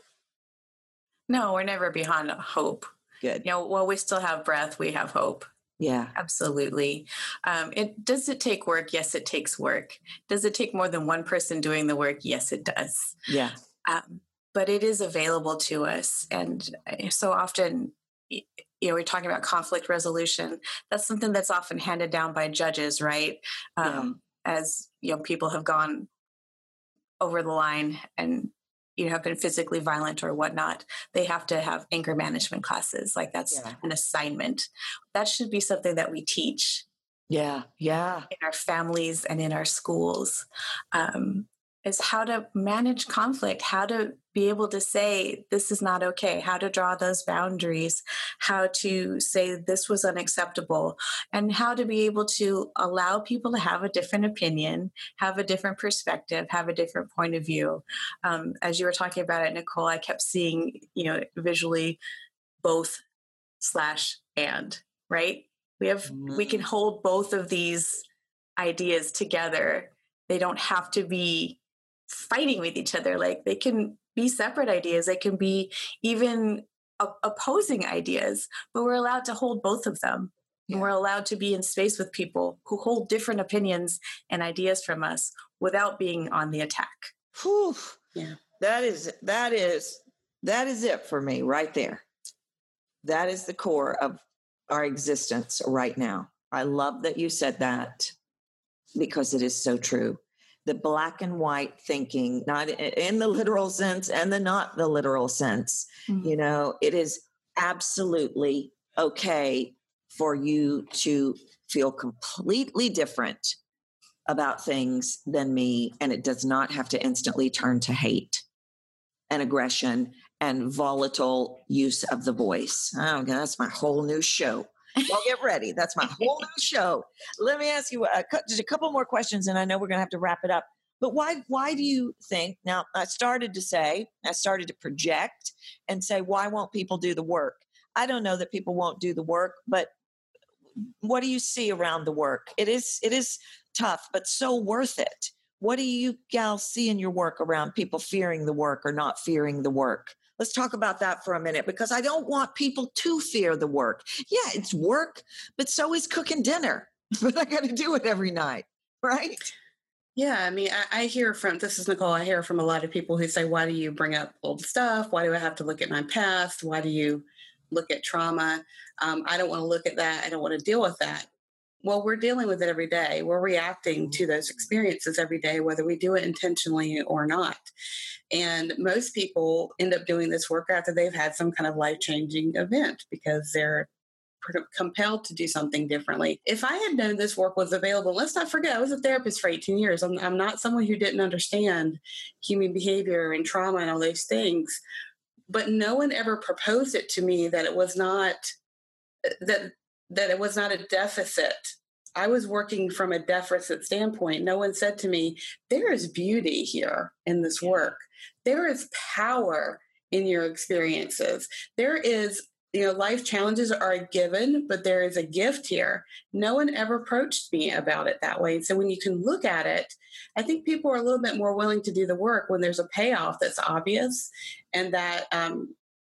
No, we're never beyond hope. Good. You know, while we still have breath, we have hope. Yeah. Absolutely. Um, it does it take work? Yes, it takes work. Does it take more than one person doing the work? Yes, it does. Yeah. Um, but it is available to us. And so often, you know, we're talking about conflict resolution. That's something that's often handed down by judges, right? Um, yeah. As, you know, people have gone over the line and, you know, have been physically violent or whatnot, they have to have anger management classes. Like that's yeah. an assignment. That should be something that we teach. Yeah, yeah. In our families and in our schools, um, is how to manage conflict, how to be able to say, this is not okay, how to draw those boundaries, how to say this was unacceptable, and how to be able to allow people to have a different opinion, have a different perspective, have a different point of view. Um, as you were talking about it, Nicole, I kept seeing, you know, visually both slash and, right? We have, mm-hmm. we can hold both of these ideas together. They don't have to be fighting with each other. Like they can be separate ideas. They can be even a- opposing ideas, but we're allowed to hold both of them. Yeah. And we're allowed to be in space with people who hold different opinions and ideas from us without being on the attack. Whew. Yeah. That is, that is, that is it for me right there. That is the core of our existence right now. I love that you said that because it is so true. The black and white thinking, not in the literal sense and the not the literal sense. Mm-hmm. You know, it is absolutely okay for you to feel completely different about things than me. And it does not have to instantly turn to hate and aggression and volatile use of the voice. Oh, that's my whole new show. Well, get ready. That's my whole new show. Let me ask you a, just a couple more questions, and I know we're going to have to wrap it up. But why, why do you think, now I started to say, I started to project and say, why won't people do the work? I don't know that people won't do the work, but what do you see around the work? It is, it is tough, but so worth it. What do you gals see in your work around people fearing the work or not fearing the work? Let's talk about that for a minute, because I don't want people to fear the work. Yeah, it's work, but so is cooking dinner. But I got to do it every night, right? Yeah, I mean, I, I hear from, this is Nicole, I hear from a lot of people who say, why do you bring up old stuff? Why do I have to look at my past? Why do you look at trauma? Um, I don't want to look at that. I don't want to deal with that. well, we're dealing with it every day. We're reacting to those experiences every day, whether we do it intentionally or not. And most people end up doing this work after they've had some kind of life changing event because they're compelled to do something differently. If I had known this work was available, let's not forget, I was a therapist for eighteen years. I'm, I'm not someone who didn't understand human behavior and trauma and all those things. But no one ever proposed it to me that it was not that that it was not a deficit. I was working from a deficit standpoint. No one said to me, there is beauty here in this work. There is power in your experiences. There is, you know, life challenges are a given, but there is a gift here. No one ever approached me about it that way. And so when you can look at it, I think people are a little bit more willing to do the work when there's a payoff that's obvious and that um,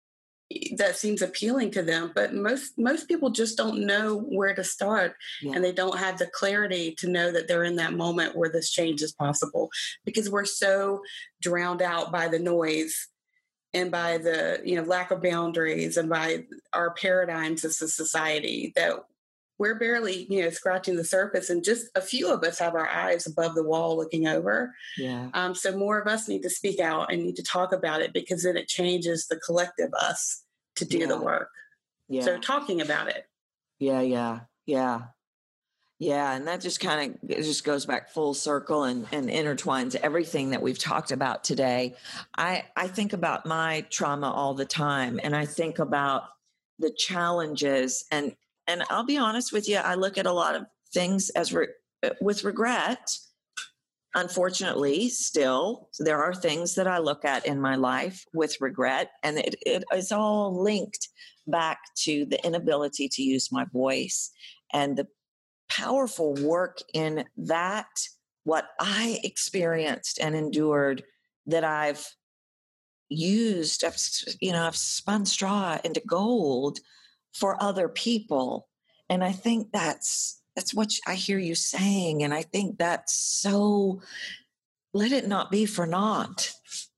that seems appealing to them. But most most people just don't know where to start, yeah. and they don't have the clarity to know that they're in that moment where this change is possible because we're so drowned out by the noise and by the, you know, lack of boundaries and by our paradigms as a society that we're barely, you know, scratching the surface, and just a few of us have our eyes above the wall looking over. Yeah. Um, so more of us need to speak out and need to talk about it because then it changes the collective us to do yeah. the work. Yeah. So talking about it. Yeah, yeah, yeah. Yeah, and that just kind of it just goes back full circle and, and intertwines everything that we've talked about today. I, I think about my trauma all the time, and I think about the challenges. And and I'll be honest with you, I look at a lot of things as re- with regret. Unfortunately, still, there are things that I look at in my life with regret, and it, it is all linked back to the inability to use my voice and the powerful work in that, what I experienced and endured that I've used, I've, you know, I've spun straw into gold for other people. And I think that's, that's what I hear you saying. And I think that's so, let it not be for naught.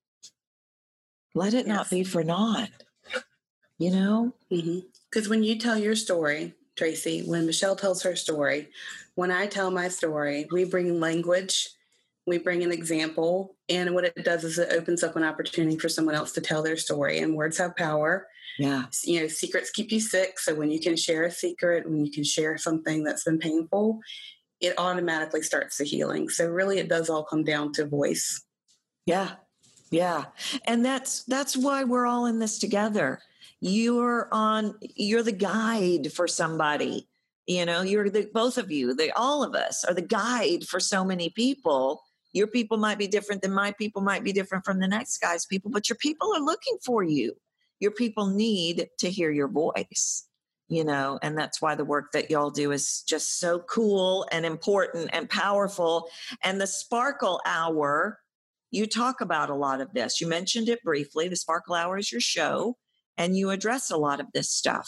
Let it yes. not be for naught, you know? Because mm-hmm. when you tell your story, Tracy, when Michelle tells her story, when I tell my story, we bring language, we bring an example, and what it does is it opens up an opportunity for someone else to tell their story. And words have power. Yeah. You know, secrets keep you sick. So when you can share a secret, when you can share something that's been painful, it automatically starts the healing. So really, it does all come down to voice. Yeah. Yeah. And that's that's why we're all in this together. You're on, you're the guide for somebody, you know, you're the, both of you, the, all of us are the guide for so many people. Your people might be different than my people, might be different from the next guy's people, but your people are looking for you. Your people need to hear your voice, you know, and that's why the work that y'all do is just so cool and important and powerful. And the Sparkle Hour, you talk about a lot of this. You mentioned it briefly. The Sparkle Hour is your show. And you address a lot of this stuff,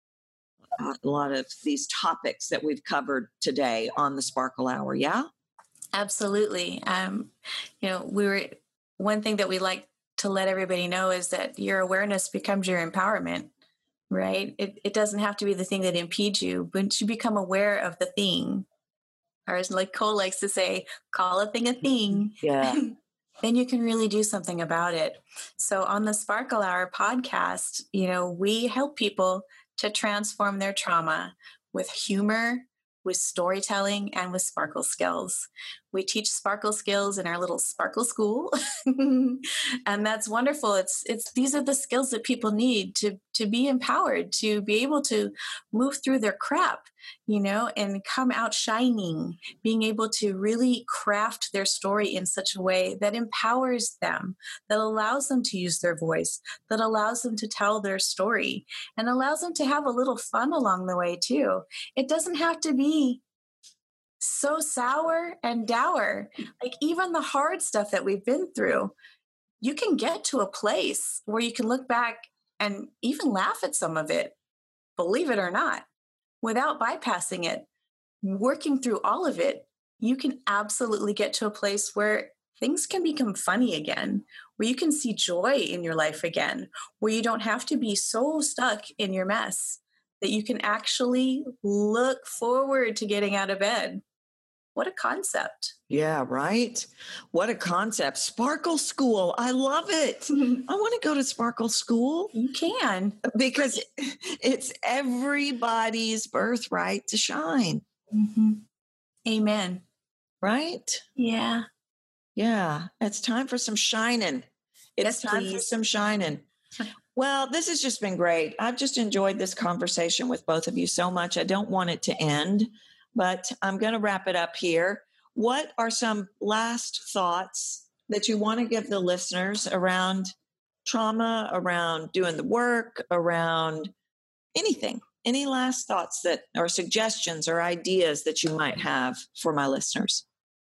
a lot of these topics that we've covered today on the Sparkle Hour. Yeah, absolutely. Um, you know, we were one thing that we like to let everybody know is that your awareness becomes your empowerment, right? It, it doesn't have to be the thing that impedes you, but you become aware of the thing, or as like Cole likes to say, call a thing a thing. Yeah. Then you can really do something about it. So on the Sparkle Hour podcast, you know, we help people to transform their trauma with humor, with storytelling, and with sparkle skills. We teach sparkle skills in our little sparkle school. And that's wonderful. It's it's these are the skills that people need to to be empowered, to be able to move through their crap, you know, and come out shining, being able to really craft their story in such a way that empowers them, that allows them to use their voice, that allows them to tell their story, and allows them to have a little fun along the way too. It doesn't have to be so sour and dour. Like even the hard stuff that we've been through, you can get to a place where you can look back and even laugh at some of it, believe it or not, without bypassing it. Working through all of it, you can absolutely get to a place where things can become funny again, where you can see joy in your life again, where you don't have to be so stuck in your mess that you can actually look forward to getting out of bed. What a concept. Yeah, right? What a concept. Sparkle School. I love it. I want to go to Sparkle School. You can. Because it's everybody's birthright to shine. Mm-hmm. Amen. Right? Yeah. Yeah. It's time for some shining. It's Yes, time please. for some shining. Well, this has just been great. I've just enjoyed this conversation with both of you so much. I don't want it to end, but I'm going to wrap it up here. What are some last thoughts that you want to give the listeners around trauma, around doing the work, around anything? Any last thoughts that, or suggestions or ideas that you might have for my listeners?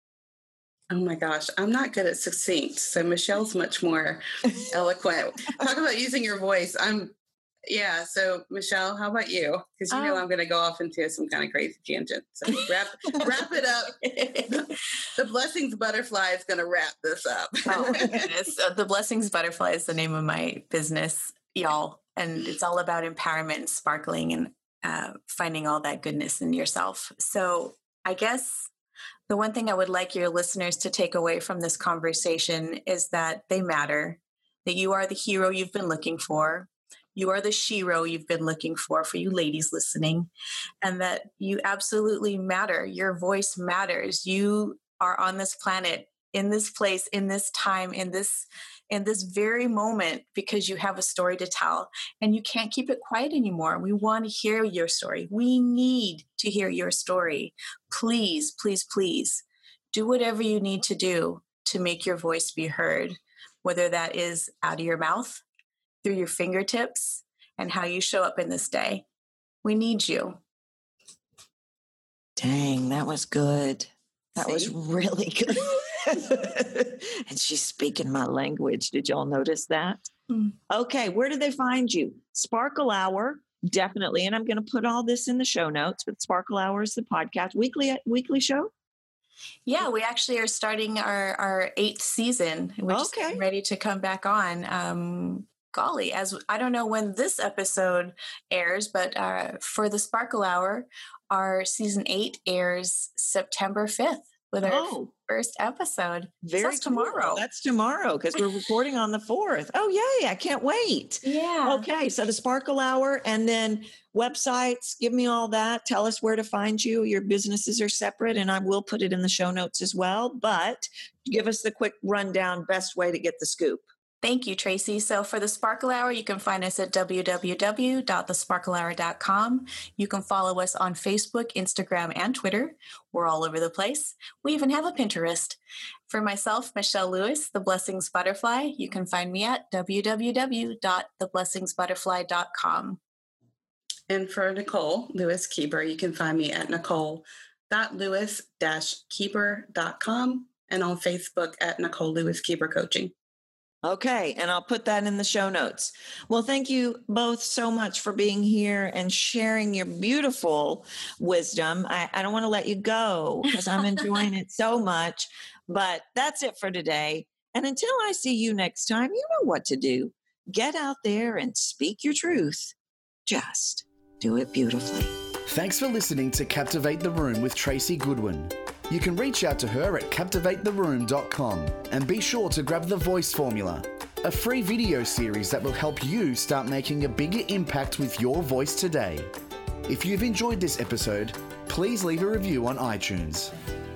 Oh my gosh, I'm not good at succinct. So Michelle's much more eloquent. Talk about using your voice. I'm, yeah. So Michelle, how about you? Because you know Um, I'm going to go off into some kind of crazy tangent. So wrap wrap it up. The Blessings Butterfly is going to wrap this up. Oh my goodness. Uh, the Blessings Butterfly is the name of my business, y'all. And it's all about empowerment and sparkling and uh, finding all that goodness in yourself. So I guess the one thing I would like your listeners to take away from this conversation is that they matter, that you are the hero you've been looking for. You are the shero you've been looking for, for you ladies listening, and that you absolutely matter. Your voice matters. You are on this planet, in this place, in this time, in this in this very moment, because you have a story to tell and you can't keep it quiet anymore. We want to hear your story. We need to hear your story. Please, please, please do whatever you need to do to make your voice be heard, whether that is out of your mouth, through your fingertips, and how you show up in this day. We need you. Dang, that was good. That See? was really good. And she's speaking my language. Did y'all notice that? Mm. Okay, where do they find you? Sparkle Hour, definitely. And I'm going to put all this in the show notes. But Sparkle Hour is the podcast, weekly weekly show. Yeah, we actually are starting our, our eighth season. We're just Okay. getting ready to come back on. Um, golly, as I don't know when this episode airs, but uh, for the Sparkle Hour, our season eight airs September fifth with our Oh, first episode. very That's tomorrow. cool. That's tomorrow because we're recording on the fourth. Oh, yay. I can't wait. Yeah. Okay, so the Sparkle Hour and then websites, give me all that. Tell us where to find you. Your businesses are separate, and I will put it in the show notes as well. But give us the quick rundown, best way to get the scoop. Thank you, Tracy. So for the Sparkle Hour, you can find us at w w w dot the sparkle hour dot com. You can follow us on Facebook, Instagram, and Twitter. We're all over the place. We even have a Pinterest. For myself, Michelle Lewis, The Blessings Butterfly, you can find me at w w w dot the blessings butterfly dot com. And for Nicole Lewis Keeper, you can find me at nicole dot lewis dash keeper dot com and on Facebook at Nicole Lewis Keeper Coaching. Okay, and I'll put that in the show notes. Well, thank you both so much for being here and sharing your beautiful wisdom. I, I don't want to let you go because I'm enjoying it so much, but that's it for today. And until I see you next time, you know what to do. Get out there and speak your truth. Just do it beautifully. Thanks for listening to Captivate the Room with Tracy Goodwin. You can reach out to her at captivate the room dot com and be sure to grab the Voice Formula, a free video series that will help you start making a bigger impact with your voice today. If you've enjoyed this episode, please leave a review on iTunes.